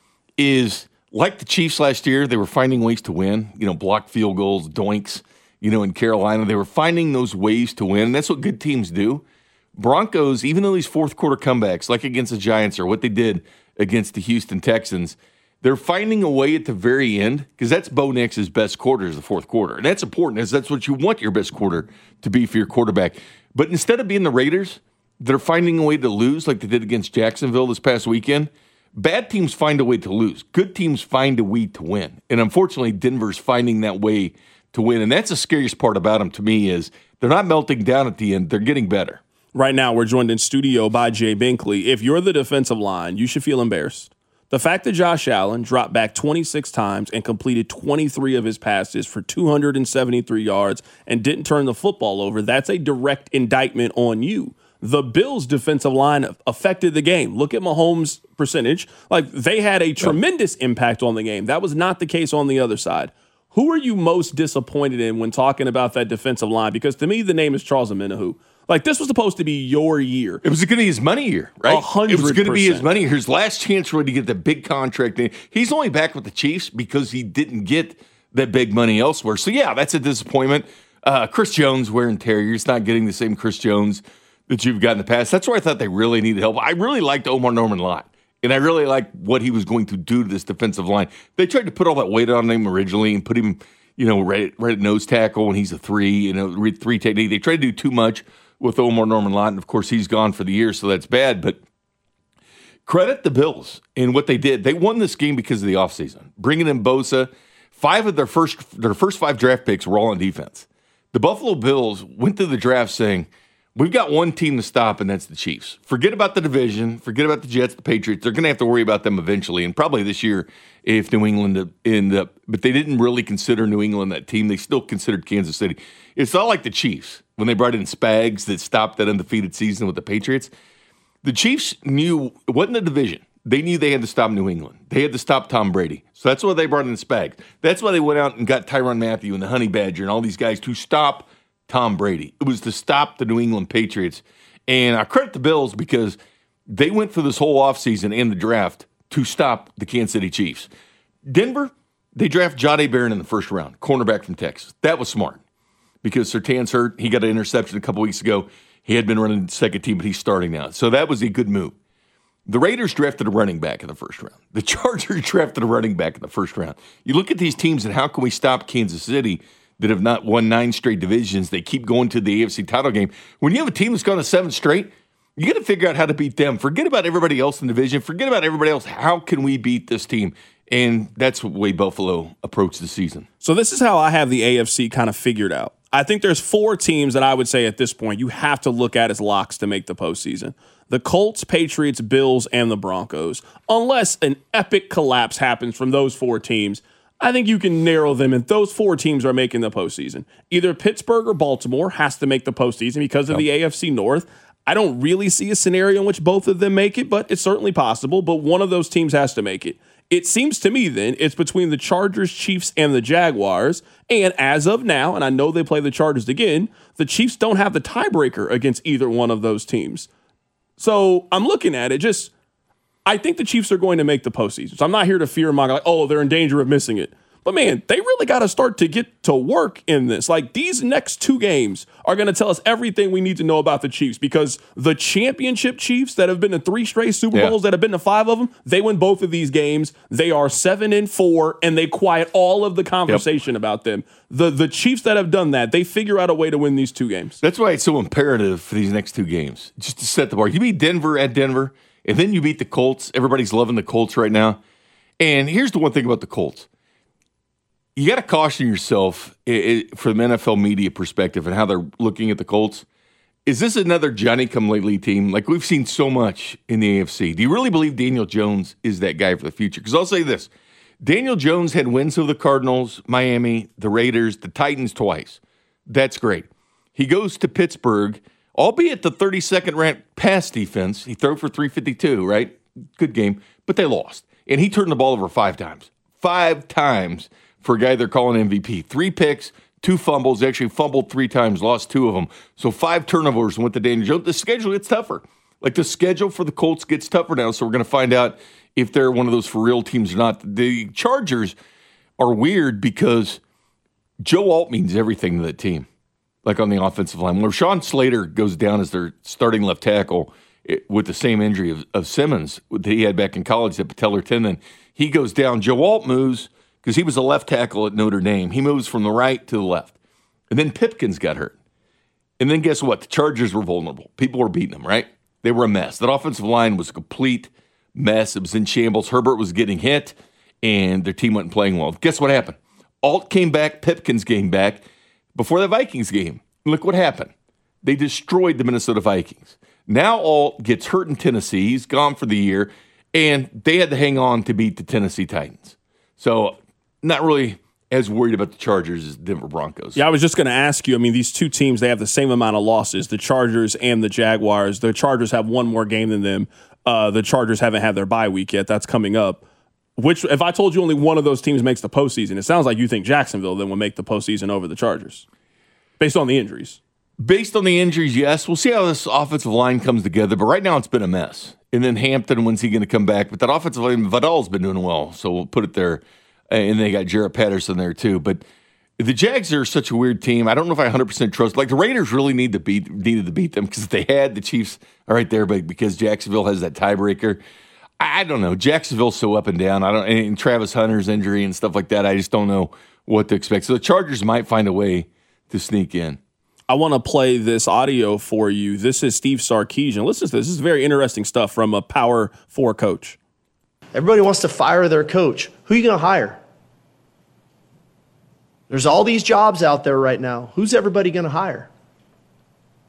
is like the Chiefs last year, they were finding ways to win, you know, blocked field goals, doinks, you know, in Carolina. They were finding those ways to win, and that's what good teams do. Broncos, even though these fourth-quarter comebacks, like against the Giants or what they did against the Houston Texans, they're finding a way at the very end, because that's Bo Nix's best quarter is the fourth quarter. And that's important, because that's what you want your best quarter to be for your quarterback. But instead of being the Raiders, they're finding a way to lose like they did against Jacksonville this past weekend. Bad teams find a way to lose. Good teams find a way to win. And unfortunately, Denver's finding that way to win. And that's the scariest part about them to me is they're not melting down at the end. They're getting better. Right now, we're joined in studio by Jay Binkley. If you're the defensive line, you should feel embarrassed. The fact that Josh Allen dropped back twenty-six times and completed twenty-three of his passes for two hundred seventy-three yards and didn't turn the football over, that's a direct indictment on you. The Bills' defensive line affected the game. Look at Mahomes' percentage. Like, they had a tremendous impact on the game. That was not the case on the other side. Who are you most disappointed in when talking about that defensive line? Because to me, the name is Charles Omenihu. Like, this was supposed to be your year. It was going to be his money year, right? one hundred percent. It was going to be his money year. His last chance really to get the big contract. He's only back with the Chiefs because he didn't get that big money elsewhere. So, yeah, that's a disappointment. Uh, Chris Jones, wear and tear. You're just not getting the same Chris Jones that you've got in the past. That's where I thought they really needed help. I really liked Omar Norman a lot, and I really liked what he was going to do to this defensive line. They tried to put all that weight on him originally and put him, you know, right, right at nose tackle when he's a three, you know, three technique. They tried to do too much with Omar Norman Lott, and of course he's gone for the year, so that's bad. But credit the Bills in what they did. They won this game because of the offseason. Bringing in Bosa, five of their first their first five draft picks were all on defense. The Buffalo Bills went to the draft saying, We've got one team to stop, and that's the Chiefs. Forget about the division. Forget about the Jets, the Patriots. They're going to have to worry about them eventually, and probably this year if New England end up. But they didn't really consider New England that team. They still considered Kansas City. It's not like the Chiefs when they brought in Spags that stopped that undefeated season with the Patriots. The Chiefs knew it wasn't a division. They knew they had to stop New England. They had to stop Tom Brady. So that's why they brought in Spags. That's why they went out and got Tyrann Mathieu and the Honey Badger and all these guys to stop Tom Brady. It was to stop the New England Patriots. And I credit the Bills because they went through this whole offseason and the draft to stop the Kansas City Chiefs. Denver, they draft Jahdae Barron in the first round, cornerback from Texas. That was smart because Surtain's hurt. He got an interception a couple weeks ago. He had been running the second team, but he's starting now. So that was a good move. The Raiders drafted a running back in the first round. The Chargers drafted a running back in the first round. You look at these teams and how can we stop Kansas City that have not won nine straight divisions? They keep going to the A F C title game. When you have a team that's gone to seven straight, you got to figure out how to beat them. Forget about everybody else in the division. Forget about everybody else. How can we beat this team? And that's the way Buffalo approached the season. So this is how I have the A F C kind of figured out. I think there's four teams that I would say at this point you have to look at as locks to make the postseason. The Colts, Patriots, Bills, and the Broncos. Unless an epic collapse happens from those four teams, I think you can narrow them, and those four teams are making the postseason. Either Pittsburgh or Baltimore has to make the postseason because of the A F C North. I don't really see a scenario in which both of them make it, but it's certainly possible. But one of those teams has to make it. It seems to me then it's between the Chargers, Chiefs, and the Jaguars. And as of now, and I know they play the Chargers again, the Chiefs don't have the tiebreaker against either one of those teams. So I'm looking at it just, I think the Chiefs are going to make the postseason. So I'm not here to fear monger, like, oh, they're in danger of missing it. But man, they really got to start to get to work in this. Like these next two games are going to tell us everything we need to know about the Chiefs because the championship Chiefs that have been to three straight Super Bowls, yeah. that have been to five of them, they win both of these games. They are seven and four, and they quiet all of the conversation yep. about them. The the Chiefs that have done that, they figure out a way to win these two games. That's why it's so imperative for these next two games, just to set the bar. You beat Denver at Denver, and then you beat the Colts. Everybody's loving the Colts right now. And here's the one thing about the Colts. You got to caution yourself from the N F L media perspective and how they're looking at the Colts. Is this another Johnny-come-lately team? Like we've seen so much in the A F C. Do you really believe Daniel Jones is that guy for the future? Because I'll say this. Daniel Jones had wins over the Cardinals, Miami, the Raiders, the Titans twice. That's great. He goes to Pittsburgh, albeit the thirty-second ranked pass defense. He threw for three fifty-two, right? Good game. But they lost. And he turned the ball over five times. Five times. For a guy they're calling M V P. Three picks, two fumbles. They actually fumbled three times, lost two of them. So five turnovers went to Daniel Jones. The schedule gets tougher. Like the schedule for the Colts gets tougher now, so we're going to find out if they're one of those for real teams or not. The Chargers are weird because Joe Alt means everything to that team, like on the offensive line. When Rashawn Slater goes down as their starting left tackle it, with the same injury of, of Simmons that he had back in college, that patellar tendon, he goes down. Joe Alt moves because he was a left tackle at Notre Dame. He moves from the right to the left. And then Pipkins got hurt. And then guess what? The Chargers were vulnerable. People were beating them, right? They were a mess. That offensive line was a complete mess. It was in shambles. Herbert was getting hit, and their team wasn't playing well. Guess what happened? Alt came back. Pipkins came back before the Vikings game. Look what happened. They destroyed the Minnesota Vikings. Now Alt gets hurt in Tennessee. He's gone for the year, and they had to hang on to beat the Tennessee Titans. So not really as worried about the Chargers as Denver Broncos. Yeah, I was just going to ask you, I mean, these two teams, they have the same amount of losses, the Chargers and the Jaguars. The Chargers have one more game than them. Uh, the Chargers haven't had their bye week yet. That's coming up. Which, if I told you only one of those teams makes the postseason, it sounds like you think Jacksonville then will make the postseason over the Chargers, based on the injuries. Based on the injuries, yes. We'll see how this offensive line comes together, but right now it's been a mess. And then Hampton, when's he going to come back? But that offensive line, Vidal's been doing well, so we'll put it there. And they got Jarrett Patterson there too. But the Jags are such a weird team. I don't know if I one hundred percent trust. Like the Raiders really need to beat needed to beat them because they had the Chiefs right there, but because Jacksonville has that tiebreaker. I don't know. Jacksonville's so up and down. I don't. And Travis Hunter's injury and stuff like that. I just don't know what to expect. So the Chargers might find a way to sneak in. I want to play this audio for you. This is Steve Sarkisian. Listen to this. This is very interesting stuff from a Power Four coach. Everybody wants to fire their coach. Who are you going to hire? There's all these jobs out there right now. Who's everybody going to hire?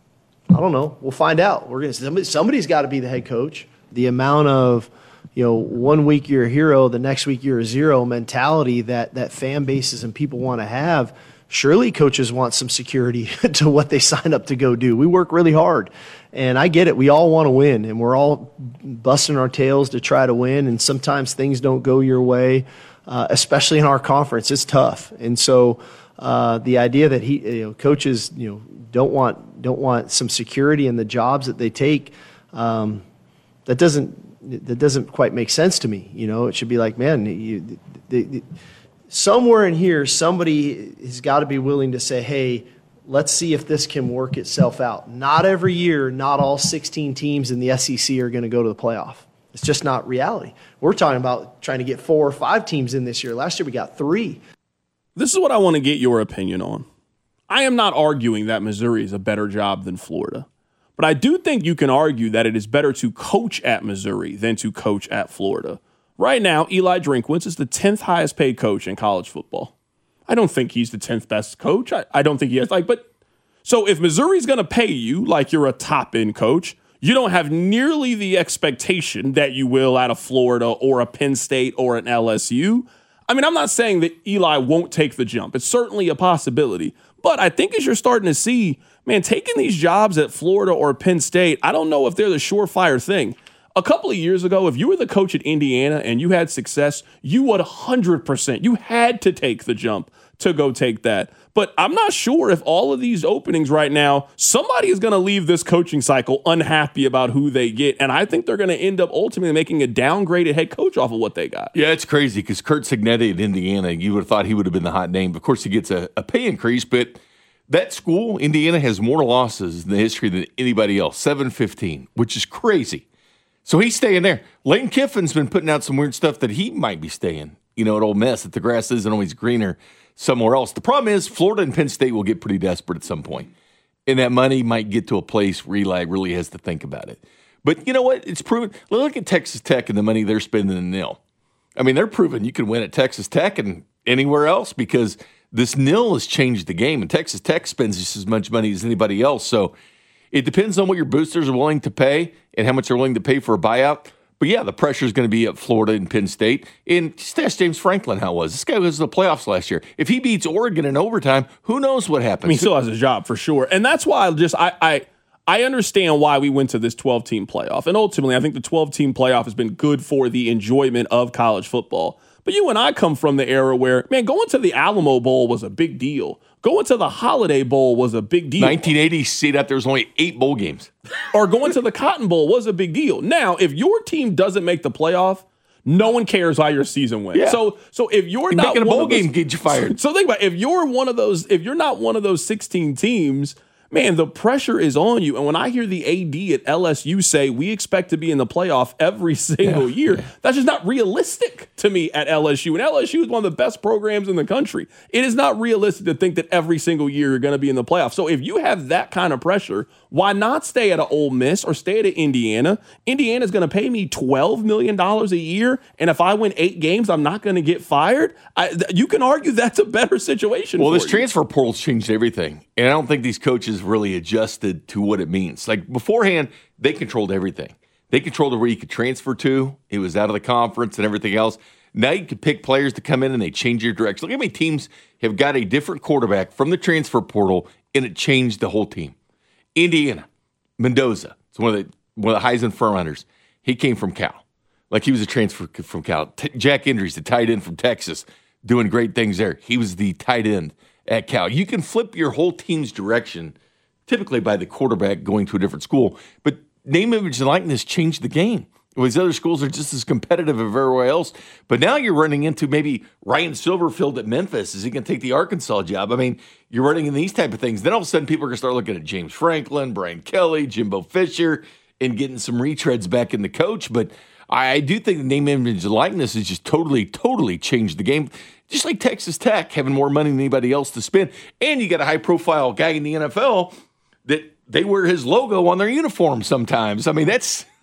I don't know. We'll find out. We're gonna somebody, somebody's got to be the head coach. The amount of, you know, one week you're a hero, the next week you're a zero mentality that that fan bases and people want to have. Surely coaches want some security to what they sign up to go do. We work really hard, and I get it. We all want to win, and we're all busting our tails to try to win, and sometimes things don't go your way, uh, especially in our conference. It's tough. And so uh, the idea that he, you know, coaches you know, don't want don't want some security in the jobs that they take, um, that doesn't that doesn't quite make sense to me. You know, it should be like, man, you, the, the, somewhere in here, somebody has got to be willing to say, hey, let's see if this can work itself out. Not every year, not all sixteen teams in the S E C are going to go to the playoff. It's just not reality. We're talking about trying to get four or five teams in this year. Last year we got three. This is what I want to get your opinion on. I am not arguing that Missouri is a better job than Florida, but I do think you can argue that it is better to coach at Missouri than to coach at Florida. Right now, Eli Drinkwitz is the tenth highest paid coach in college football. I don't think he's the tenth best coach. I, I don't think he has, like, but so if Missouri's going to pay you like you're a top end coach, you don't have nearly the expectation that you will out of Florida or a Penn State or an L S U. I mean, I'm not saying that Eli won't take the jump. It's certainly a possibility. But I think as you're starting to see, man, taking these jobs at Florida or Penn State, I don't know if they're the surefire thing. A couple of years ago, if you were the coach at Indiana and you had success, you would one hundred percent. You had to take the jump to go take that. But I'm not sure if all of these openings right now, somebody is going to leave this coaching cycle unhappy about who they get. And I think they're going to end up ultimately making a downgraded head coach off of what they got. Yeah, it's crazy because Curt Cignetti at Indiana, you would have thought he would have been the hot name. Of course, he gets a, a pay increase, but that school, Indiana, has more losses in the history than anybody else, seven fifteen, which is crazy. So he's staying there. Lane Kiffin's been putting out some weird stuff that he might be staying, you know, at Ole Miss, that the grass isn't always greener somewhere else. The problem is Florida and Penn State will get pretty desperate at some point, and that money might get to a place where Eli really has to think about it. But you know what? It's proven. Look at Texas Tech and the money they're spending in nil. I mean, they're proving you can win at Texas Tech and anywhere else because this nil has changed the game, and Texas Tech spends just as much money as anybody else. So it depends on what your boosters are willing to pay and how much they're willing to pay for a buyout. But, yeah, the pressure is going to be at Florida and Penn State. And just ask James Franklin how it was. This guy was in the playoffs last year. If he beats Oregon in overtime, who knows what happens? I mean, he still has a job for sure. And that's why I just I, I I understand why we went to this twelve-team playoff. And ultimately, I think the twelve-team playoff has been good for the enjoyment of college football. But you and I come from the era where, man, going to the Alamo Bowl was a big deal. Going to the Holiday Bowl was a big deal. nineteen eighty, see that there was only eight bowl games. Or going to the Cotton Bowl was a big deal. Now, if your team doesn't make the playoff, no one cares how your season went. Yeah. So, so if you're, you're not making a one bowl of those, game, get you fired. So, so think about it. If you're one of those, if you're not one of those sixteen teams, man, the pressure is on you. And when I hear the A D at L S U say we expect to be in the playoff every single yeah, year, yeah. that's just not realistic to me at L S U. And L S U is one of the best programs in the country. It is not realistic to think that every single year you're going to be in the playoff. So if you have that kind of pressure, why not stay at an Ole Miss or stay at an Indiana? Indiana's going to pay me twelve million dollars a year, and if I win eight games, I'm not going to get fired? I, th- you can argue that's a better situation Well, for this you. transfer portal's changed everything, and I don't think these coaches really adjusted to what it means. Like beforehand, they controlled everything. They controlled where you could transfer to. It was out of the conference and everything else. Now you could pick players to come in and they change your direction. Look how many teams have got a different quarterback from the transfer portal, and it changed the whole team. Indiana, Mendoza, it's one of the one of the Heisman front runners. He came from Cal, like he was a transfer from Cal. T- Jack Endries, the tight end from Texas, doing great things there. He was the tight end at Cal. You can flip your whole team's direction, typically by the quarterback going to a different school. But name, image, and likeness changed the game. Well, these other schools are just as competitive as everywhere else. But now you're running into maybe Ryan Silverfield at Memphis. Is he going to take the Arkansas job? I mean, you're running in these type of things. Then all of a sudden people are going to start looking at James Franklin, Brian Kelly, Jimbo Fisher, and getting some retreads back in the coach. But I do think the name, image, and likeness has just totally, totally changed the game. Just like Texas Tech having more money than anybody else to spend. And you got a high-profile guy in the N F L that they wear his logo on their uniform sometimes. I mean, that's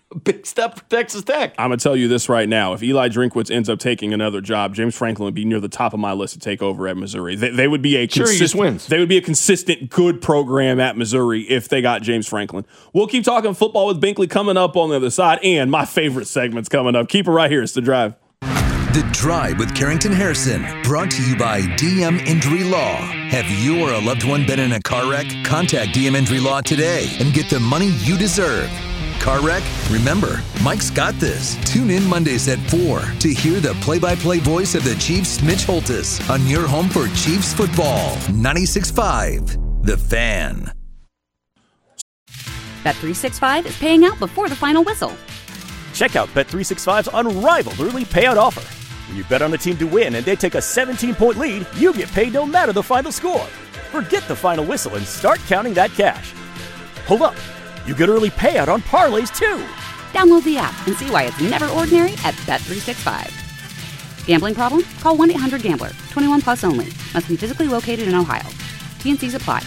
Big step for Texas Tech. I'm going to tell you this right now. If Eli Drinkwitz ends up taking another job, James Franklin would be near the top of my list to take over at Missouri. They, they would be a sure, consistent, he just wins. They would be a consistent, good program at Missouri if they got James Franklin. We'll keep talking football with Binkley coming up on the other side, and my favorite segment's coming up. Keep it right here. It's The Drive. The Drive with Carrington Harrison, brought to you by D M Injury Law. Have you or a loved one been in a car wreck? Contact D M Injury Law today and get the money you deserve. Car wreck? Remember, Mike's got this. Tune in Mondays at four to hear the play-by-play voice of the Chiefs, Mitch Holtis, on your home for Chiefs football. ninety-six point five, The Fan. Bet three sixty-five is paying out before the final whistle. Check out Bet three sixty-five's unrivaled early payout offer. When you bet on a team to win and they take a seventeen-point lead, you get paid no matter the final score. Forget the final whistle and start counting that cash. Hold up. You get early payout on parlays, too. Download the app and see why it's never ordinary at Bet three sixty-five. Gambling problem? Call one eight hundred gambler. twenty-one plus only. Must be physically located in Ohio. T N Cs apply.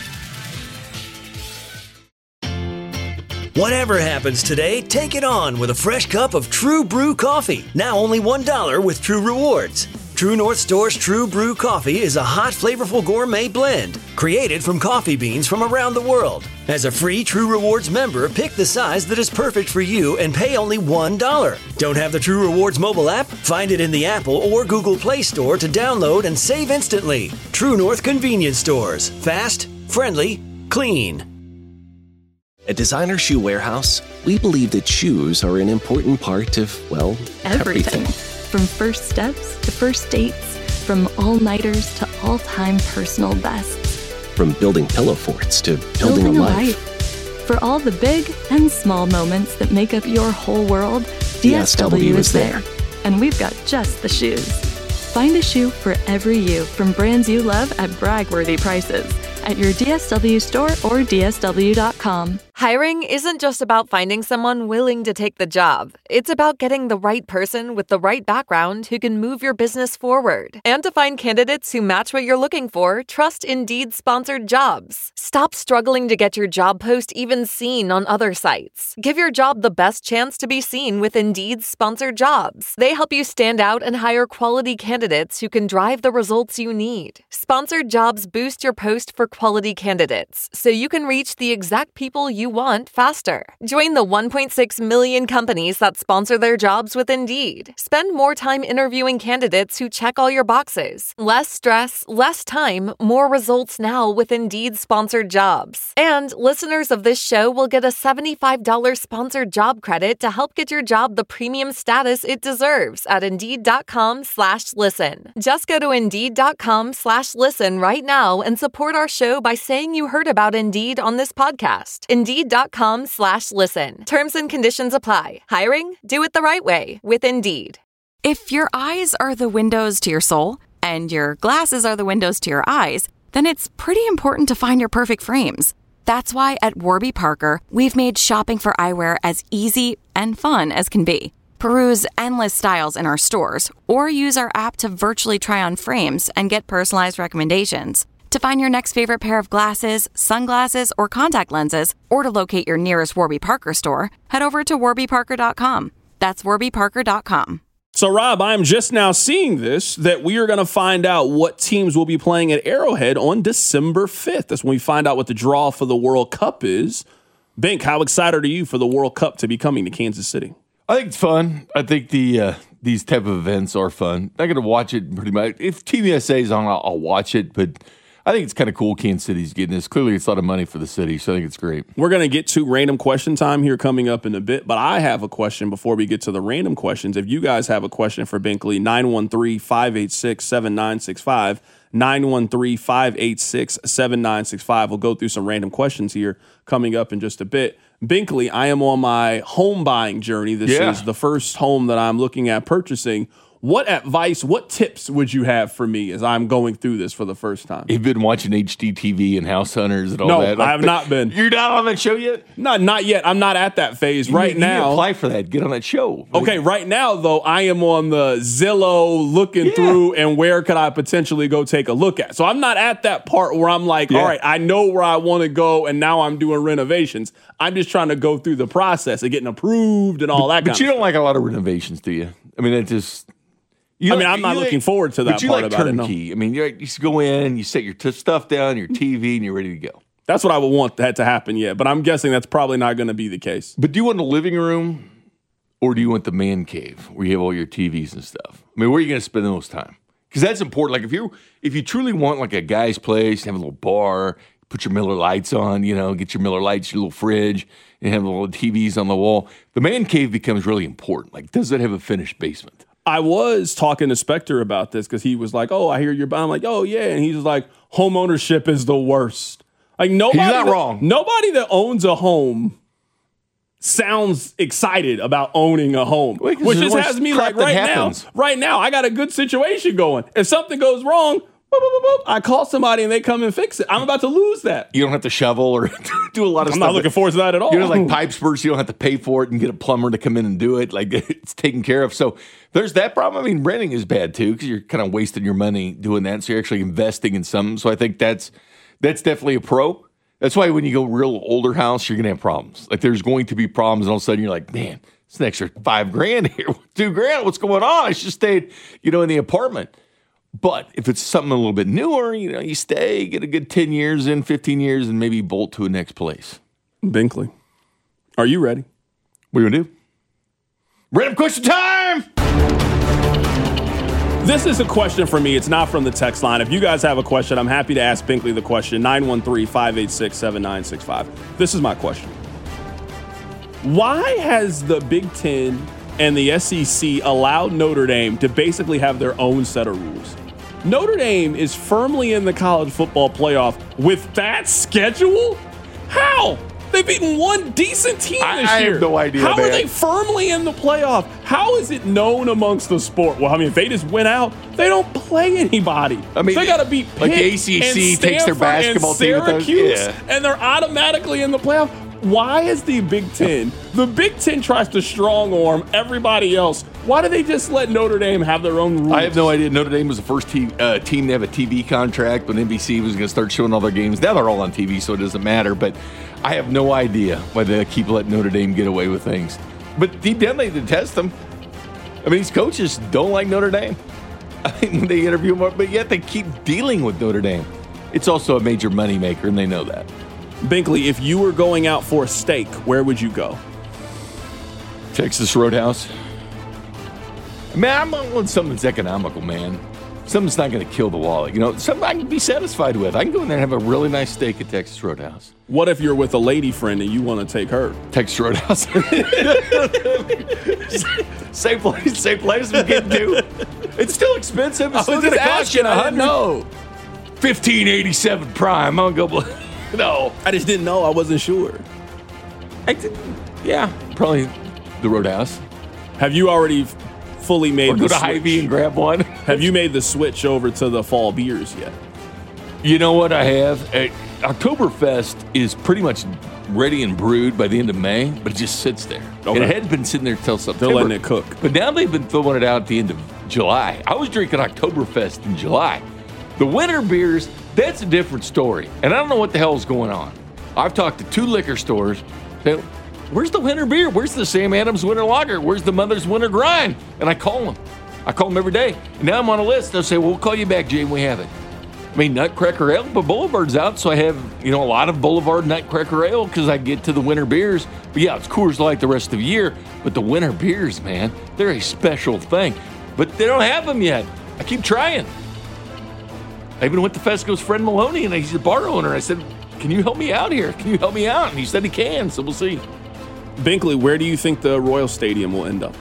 Whatever happens today, take it on with a fresh cup of True Brew coffee. Now only one dollar with True Rewards. True North Store's True Brew coffee is a hot, flavorful gourmet blend created from coffee beans from around the world. As a free True Rewards member, pick the size that is perfect for you and pay only one dollar. Don't have the True Rewards mobile app? Find it in the Apple or Google Play Store to download and save instantly. True North Convenience Stores. Fast, friendly, clean. At Designer Shoe Warehouse, we believe that shoes are an important part of, well, everything. everything. From first steps to first dates, from all-nighters to all-time personal bests. From building pillow forts to building, building a, a life. life. For all the big and small moments that make up your whole world, D S W, D S W is there. there. And we've got just the shoes. Find a shoe for every you from brands you love at brag-worthy prices at your D S W store or D S W dot com. Hiring isn't just about finding someone willing to take the job. It's about getting the right person with the right background who can move your business forward. And to find candidates who match what you're looking for, trust Indeed sponsored jobs. Stop struggling to get your job post even seen on other sites. Give your job the best chance to be seen with Indeed sponsored jobs. They help you stand out and hire quality candidates who can drive the results you need. Sponsored jobs boost your post for quality candidates, so you can reach the exact people you want faster. Join the one point six million companies that sponsor their jobs with Indeed. Spend more time interviewing candidates who check all your boxes. Less stress, less time, more results now with Indeed sponsored jobs. And listeners of this show will get a seventy-five dollars sponsored job credit to help get your job the premium status it deserves at Indeed.com slash listen. Just go to Indeed.com slash listen right now and support our show by saying you heard about Indeed on this podcast. Indeed.com slash listen. Terms and conditions apply. Hiring? Do it the right way with Indeed. If your eyes are the windows to your soul and your glasses are the windows to your eyes, then it's pretty important to find your perfect frames. That's why at Warby Parker, we've made shopping for eyewear as easy and fun as can be. Peruse endless styles in our stores or use our app to virtually try on frames and get personalized recommendations. To find your next favorite pair of glasses, sunglasses, or contact lenses, or to locate your nearest Warby Parker store, head over to warby parker dot com. That's warby parker dot com. So, Rob, I'm just now seeing this, that we are going to find out what teams will be playing at Arrowhead on December fifth. That's when we find out what the draw for the World Cup is. Bink, how excited are you for the World Cup to be coming to Kansas City? I think it's fun. I think the uh, these type of events are fun. I'm going to watch it pretty much. If Team U S A is on, I'll, I'll watch it, but I think it's kind of cool Kansas City's getting this. Clearly, it's a lot of money for the city, so I think it's great. We're going to get to random question time here coming up in a bit, but I have a question before we get to the random questions. If you guys have a question for Binkley, nine one three, five eight six, seven nine six five, nine one three, five eight six, seven nine six five. We'll go through some random questions here coming up in just a bit. Binkley, I am on my home buying journey. This yeah. is the first home that I'm looking at purchasing. What advice, what tips would you have for me as I'm going through this for the first time? You've been watching H G T V and House Hunters and all no, that. No, I have not been. You're not on that show yet? No, not yet. I'm not at that phase you right need, now. You need to apply for that. Get on that show. Okay, right now, though, I am on the Zillow looking yeah. through and where could I potentially go take a look at. So I'm not at that part where I'm like, yeah. all right, I know where I want to go and now I'm doing renovations. I'm just trying to go through the process of getting approved and all but, that but kind you of don't like a lot of renovations, do you? I mean, it just... You I mean, like, I'm not looking like, forward to that but you part like about turnkey. it. No. I mean, you just go in, you set your t- stuff down, your T V, and you're ready to go. That's what I would want that to happen, yeah. But I'm guessing that's probably not going to be the case. But do you want the living room or do you want the man cave where you have all your T Vs and stuff? I mean, where are you going to spend the most time? Because that's important. Like if you if you truly want like a guy's place, have a little bar, put your Miller Lights on, you know, get your Miller Lights, your little fridge, and have little T Vs on the wall. The man cave becomes really important. Like, does it have a finished basement? I was talking to Spectre about this because he was like, oh, I hear you're buying. I'm like, oh, yeah. And he's just like, home ownership is the worst. Like, nobody, he's not that, wrong. Nobody that owns a home sounds excited about owning a home, well, which just has me like right happens. now, right now, I got a good situation going. If something goes wrong, boop, boop, boop, boop, I call somebody and they come and fix it. I'm about to lose that. You don't have to shovel or do a lot of I'm stuff. I'm not looking forward to that at all. You know, like pipe bursts, you don't have to pay for it and get a plumber to come in and do it. Like it's taken care of. So there's that problem. I mean, renting is bad too because you're kind of wasting your money doing that. So you're actually investing in something. So I think that's that's definitely a pro. That's why when you go real older house, you're going to have problems. Like there's going to be problems, and all of a sudden you're like, man, it's an extra five grand here, two grand. What's going on? I should stayed, you know, in the apartment. But if it's something a little bit newer, you know, you stay, get a good ten years in, fifteen years, and maybe bolt to a next place. Binkley, are you ready? What are you going to do? Random question time! This is a question for me. It's not from the text line. If you guys have a question, I'm happy to ask Binkley the question. nine one three, five eight six, seven nine six five. This is my question. Why has the Big Ten and the S E C allowed Notre Dame to basically have their own set of rules? Notre Dame is firmly in the college football playoff with that schedule? How? They've beaten one decent team this I, I year. I have no idea, How man. are they firmly in the playoff? How is it known amongst the sport? Well, I mean, if they just went out, they don't play anybody. I mean, they got to beat Pitt like the A C C and takes their Stanford basketball and team with those- Syracuse, yeah. and they're automatically in the playoff. Why is the Big Ten? The Big Ten tries to strong arm everybody else. Why do they just let Notre Dame have their own rules? I have no idea. Notre Dame was the first team, uh, team to have a T V contract when N B C was going to start showing all their games. Now they're all on T V, so it doesn't matter. But I have no idea why they keep letting Notre Dame get away with things. But deep down, they detest them. I mean, these coaches don't like Notre Dame. I mean, when they interview them, but yet they keep dealing with Notre Dame. It's also a major moneymaker, and they know that. Binkley, if you were going out for a steak, where would you go? Texas Roadhouse. Man, I'm on something that's economical, man. Something that's not going to kill the wallet. You know, something I can be satisfied with. I can go in there and have a really nice steak at Texas Roadhouse. What if you're with a lady friend and you want to take her? Texas Roadhouse. Same place, same place we get to. It's still expensive. It's still going to cost you a hundred. No. fifteen eighty-seven Prime. I'm going to go. No. I just didn't know. I wasn't sure. I did, yeah, probably the Roadhouse. Have you already fully made or the go to switch? Hy-Vee and grab one? Have you made the switch over to the fall beers yet? You know what I have? Uh, Oktoberfest is pretty much ready and brewed by the end of May, but it just sits there. Okay. And it had been sitting there until September. They're letting it cook. But now they've been throwing it out at the end of July. I was drinking Oktoberfest in July. The winter beers, that's a different story. And I don't know what the hell is going on. I've talked to two liquor stores. Saying, where's the winter beer? Where's the Sam Adams Winter Lager? Where's the Mother's Winter Grind? And I call them. I call them every day. And now I'm on a list. They'll say, well, we'll call you back, Jay, and we have it. I mean, Nutcracker Ale, but Boulevard's out, so I have, you know, a lot of Boulevard Nutcracker Ale because I get to the winter beers. But yeah, it's Coors Light the rest of the year. But the winter beers, man, they're a special thing. But they don't have them yet. I keep trying. I even went to Fesco's friend Maloney, and he's a bar owner. I said, can you help me out here? Can you help me out? And he said he can, so we'll see. Binkley, where do you think the Royal Stadium will end up?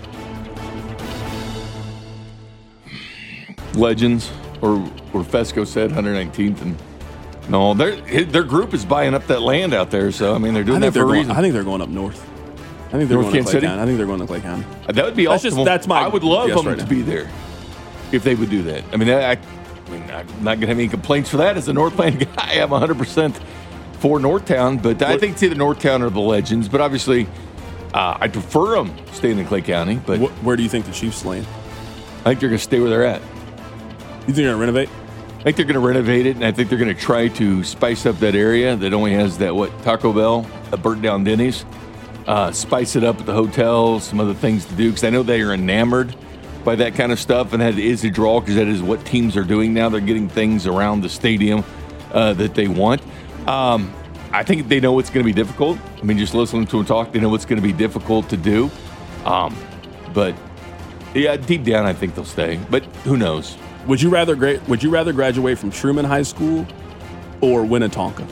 Legends, or or Fesco said, one hundred nineteenth, and no, their their group is buying up that land out there. So I mean, they're doing that for a going, reason. I think they're going up north. I think they're North going to Kansas Clay City? County. I think they're going to Clay County. That would be That's awesome. just- that's my I would love guess them right to now. be there if they would do that. I mean, I, I mean I'm not going to have any complaints for that. As a Northland guy, I'm one hundred percent for Northtown, but I think the Northtown are the legends. But obviously, uh, I prefer them staying in Clay County. But Wh- where do you think the Chiefs land? I think they're going to stay where they're at. You think they're going to renovate? I think they're going to renovate it, and I think they're going to try to spice up that area that only has that, what, Taco Bell, a burnt down Denny's. Uh, spice it up at the hotels, some other things to do, because I know they are enamored by that kind of stuff, and that is a draw, because that is what teams are doing now. They're getting things around the stadium uh, that they want. Um, I think they know it's going to be difficult. I mean, just listening to them talk, they know it's going to be difficult to do. Um, but, yeah, deep down, I think they'll stay. But who knows? Would you rather gra- Would you rather graduate from Truman High School or Winnetonka?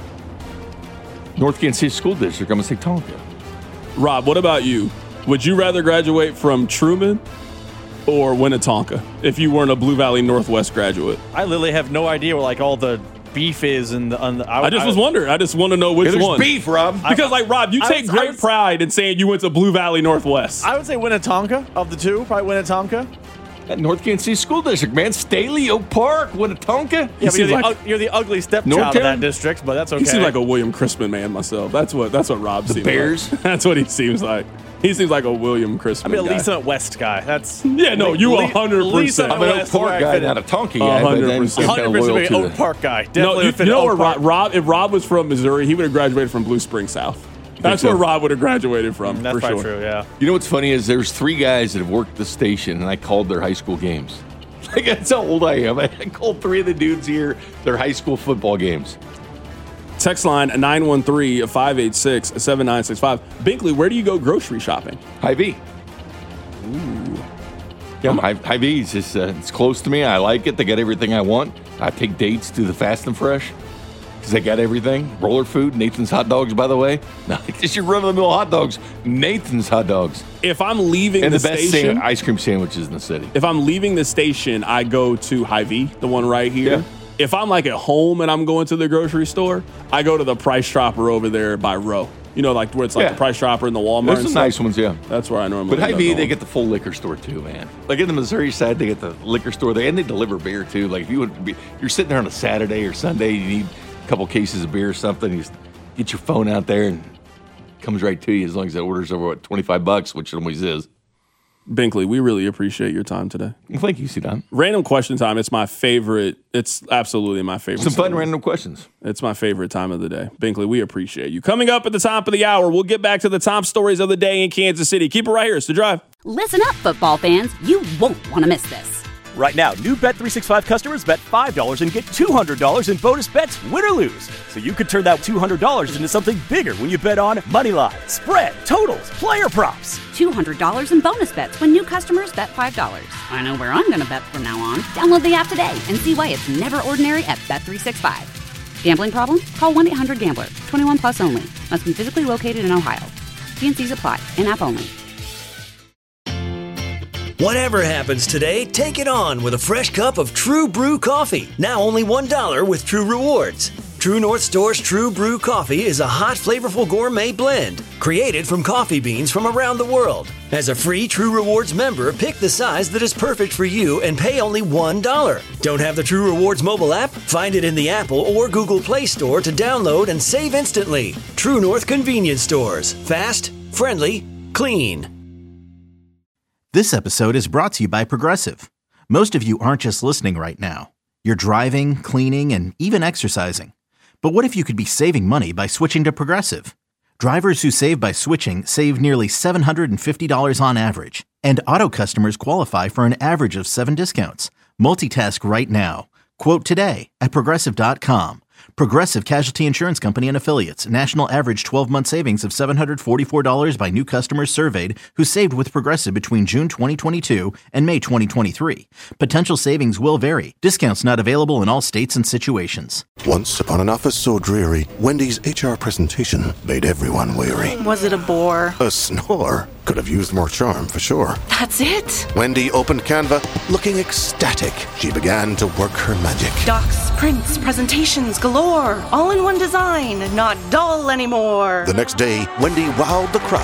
North Kansas City School District. I'm going to say Tonka. Rob, what about you? Would you rather graduate from Truman or Winnetonka if you weren't a Blue Valley Northwest graduate? I literally have no idea what like all the beef is and the. On the I, I just I, was wondering. I just want to know which Yeah, there's one. beef, Rob. Because, like, Rob, you I take was- I great was- pride in saying you went to Blue Valley Northwest. I would say Winnetonka of the two, probably Winnetonka. That North Kansas City School District, man. Staley, Oak Park, Winnetonka. Yeah, but you're, seems the, like- ug- you're the ugly stepchild of Northtown? that district, but that's okay. He seems like a William Crispin man myself. That's what that's what Rob The seems Bears? like. That's what he seems like. He seems like a William I Crispin mean, at guy. least I'm a West guy. That's Yeah, no, you Le- one hundred percent. At least I'm I'm an Oak West where Park I guy, fit in. not a Tonka guy. but then one hundred percent. I'm kinda one hundred loyal percent to Oak the- Park guy. No, Definitely you, would fit you know in where Oak Rob, Park. Rob? If Rob was from Missouri, he would have graduated from Blue Spring South. That's so? where Rob would have graduated from. That's for probably sure. true. Yeah. You know what's funny is there's three guys that have worked the station, and I called their high school games. Like, that's how old I am. I called three of the dudes here their high school football games. Text line nine one three, five eight six, seven nine six five. Binkley, where do you go grocery shopping? Hy-Vee. Ooh. Yeah, Hy- Hy-Vee is just, uh, it's close to me. I like it. They got everything I want. I take dates to the Fast and Fresh because they got everything. Roller food, Nathan's hot dogs, by the way. Not just your run-of-the-mill hot dogs, Nathan's hot dogs. If I'm leaving And the, the, best station, sa- ice cream sandwiches in the city. if I'm leaving the station, I go to Hy-Vee, the one right here. Yeah. If I'm like at home and I'm going to the grocery store, I go to the Price Chopper over there by Row. You know, like where it's like Yeah. the Price Chopper and the Walmart. There's and some stuff. nice ones, yeah. That's where I normally. But end up Hy-Vee, they going. get the full liquor store too, man. Like in the Missouri side, they get the liquor store there, and they deliver beer too. Like if you would be, you're sitting there on a Saturday or Sunday, you need a couple cases of beer or something. You just get your phone out there and it comes right to you as long as it orders over what twenty-five bucks, which it always is. Binkley, we really appreciate your time today. Well, thank you, C-Don. Random question time. It's my favorite. It's absolutely my favorite. Some fun segment. random questions. It's my favorite time of the day. Binkley, we appreciate you. Coming up at the top of the hour, we'll get back to the top stories of the day in Kansas City. Keep it right here. It's The Drive. Listen up, football fans. You won't want to miss this. Right now, new Bet three sixty-five customers bet five dollars and get two hundred dollars in bonus bets, win or lose. So you could turn that two hundred dollars into something bigger when you bet on money line, spread, totals, player props. two hundred dollars in bonus bets when new customers bet five dollars. I know where I'm going to bet from now on. Download the app today and see why it's never ordinary at Bet three sixty-five. Gambling problem? Call one eight hundred gambler. twenty-one plus only. Must be physically located in Ohio. T N Cs apply. In-app only. Whatever happens today, take it on with a fresh cup of True Brew coffee. Now only one dollar with True Rewards. True North Store's True Brew coffee is a hot, flavorful gourmet blend created from coffee beans from around the world. As a free True Rewards member, pick the size that is perfect for you and pay only one dollar. Don't have the True Rewards mobile app? Find it in the Apple or Google Play Store to download and save instantly. True North Convenience Stores. Fast, friendly, clean. This episode is brought to you by Progressive. Most of you aren't just listening right now. You're driving, cleaning, and even exercising. But what if you could be saving money by switching to Progressive? Drivers who save by switching save nearly seven hundred fifty dollars on average. And auto customers qualify for an average of seven discounts. Multitask right now. Quote today at Progressive dot com. Progressive Casualty Insurance Company and Affiliates. National average twelve-month savings of seven hundred forty-four dollars by new customers surveyed who saved with Progressive between June twenty twenty-two and May twenty twenty-three. Potential savings will vary. Discounts not available in all states and situations. Once upon an office so dreary, Wendy's H R presentation made everyone weary. Was it a bore? A snore? Could have used more charm for sure. That's it? Wendy opened Canva, looking ecstatic. She began to work her magic. Docs, prints, presentations galore. All in one design, not dull anymore. The next day, Wendy wowed the crowd.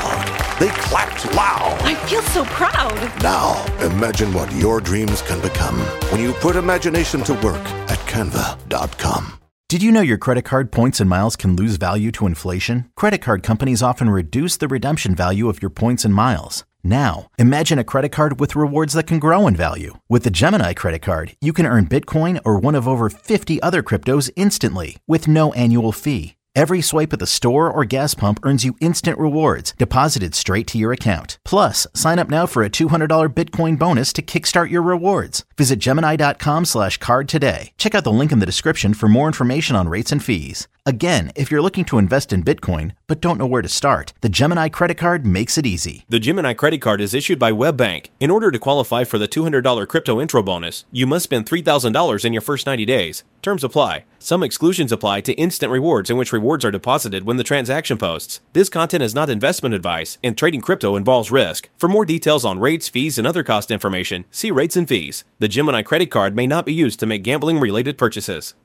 They clapped loud. I feel so proud. Now, imagine what your dreams can become when you put imagination to work at canva dot com. Did you know your credit card points and miles can lose value to inflation? Credit card companies often reduce the redemption value of your points and miles. Now, imagine a credit card with rewards that can grow in value. With the Gemini credit card, you can earn Bitcoin or one of over fifty other cryptos instantly with no annual fee. Every swipe at the store or gas pump earns you instant rewards deposited straight to your account. Plus, sign up now for a two hundred dollars Bitcoin bonus to kickstart your rewards. Visit Gemini.com slash card today. Check out the link in the description for more information on rates and fees. Again, if you're looking to invest in Bitcoin but don't know where to start, the Gemini credit card makes it easy. The Gemini credit card is issued by WebBank. In order to qualify for the two hundred dollars crypto intro bonus, you must spend three thousand dollars in your first ninety days. Terms apply. Some exclusions apply to instant rewards, in which rewards are deposited when the transaction posts. This content is not investment advice, and trading crypto involves risk. For more details on rates, fees, and other cost information, see rates and fees. The Gemini credit card may not be used to make gambling-related purchases.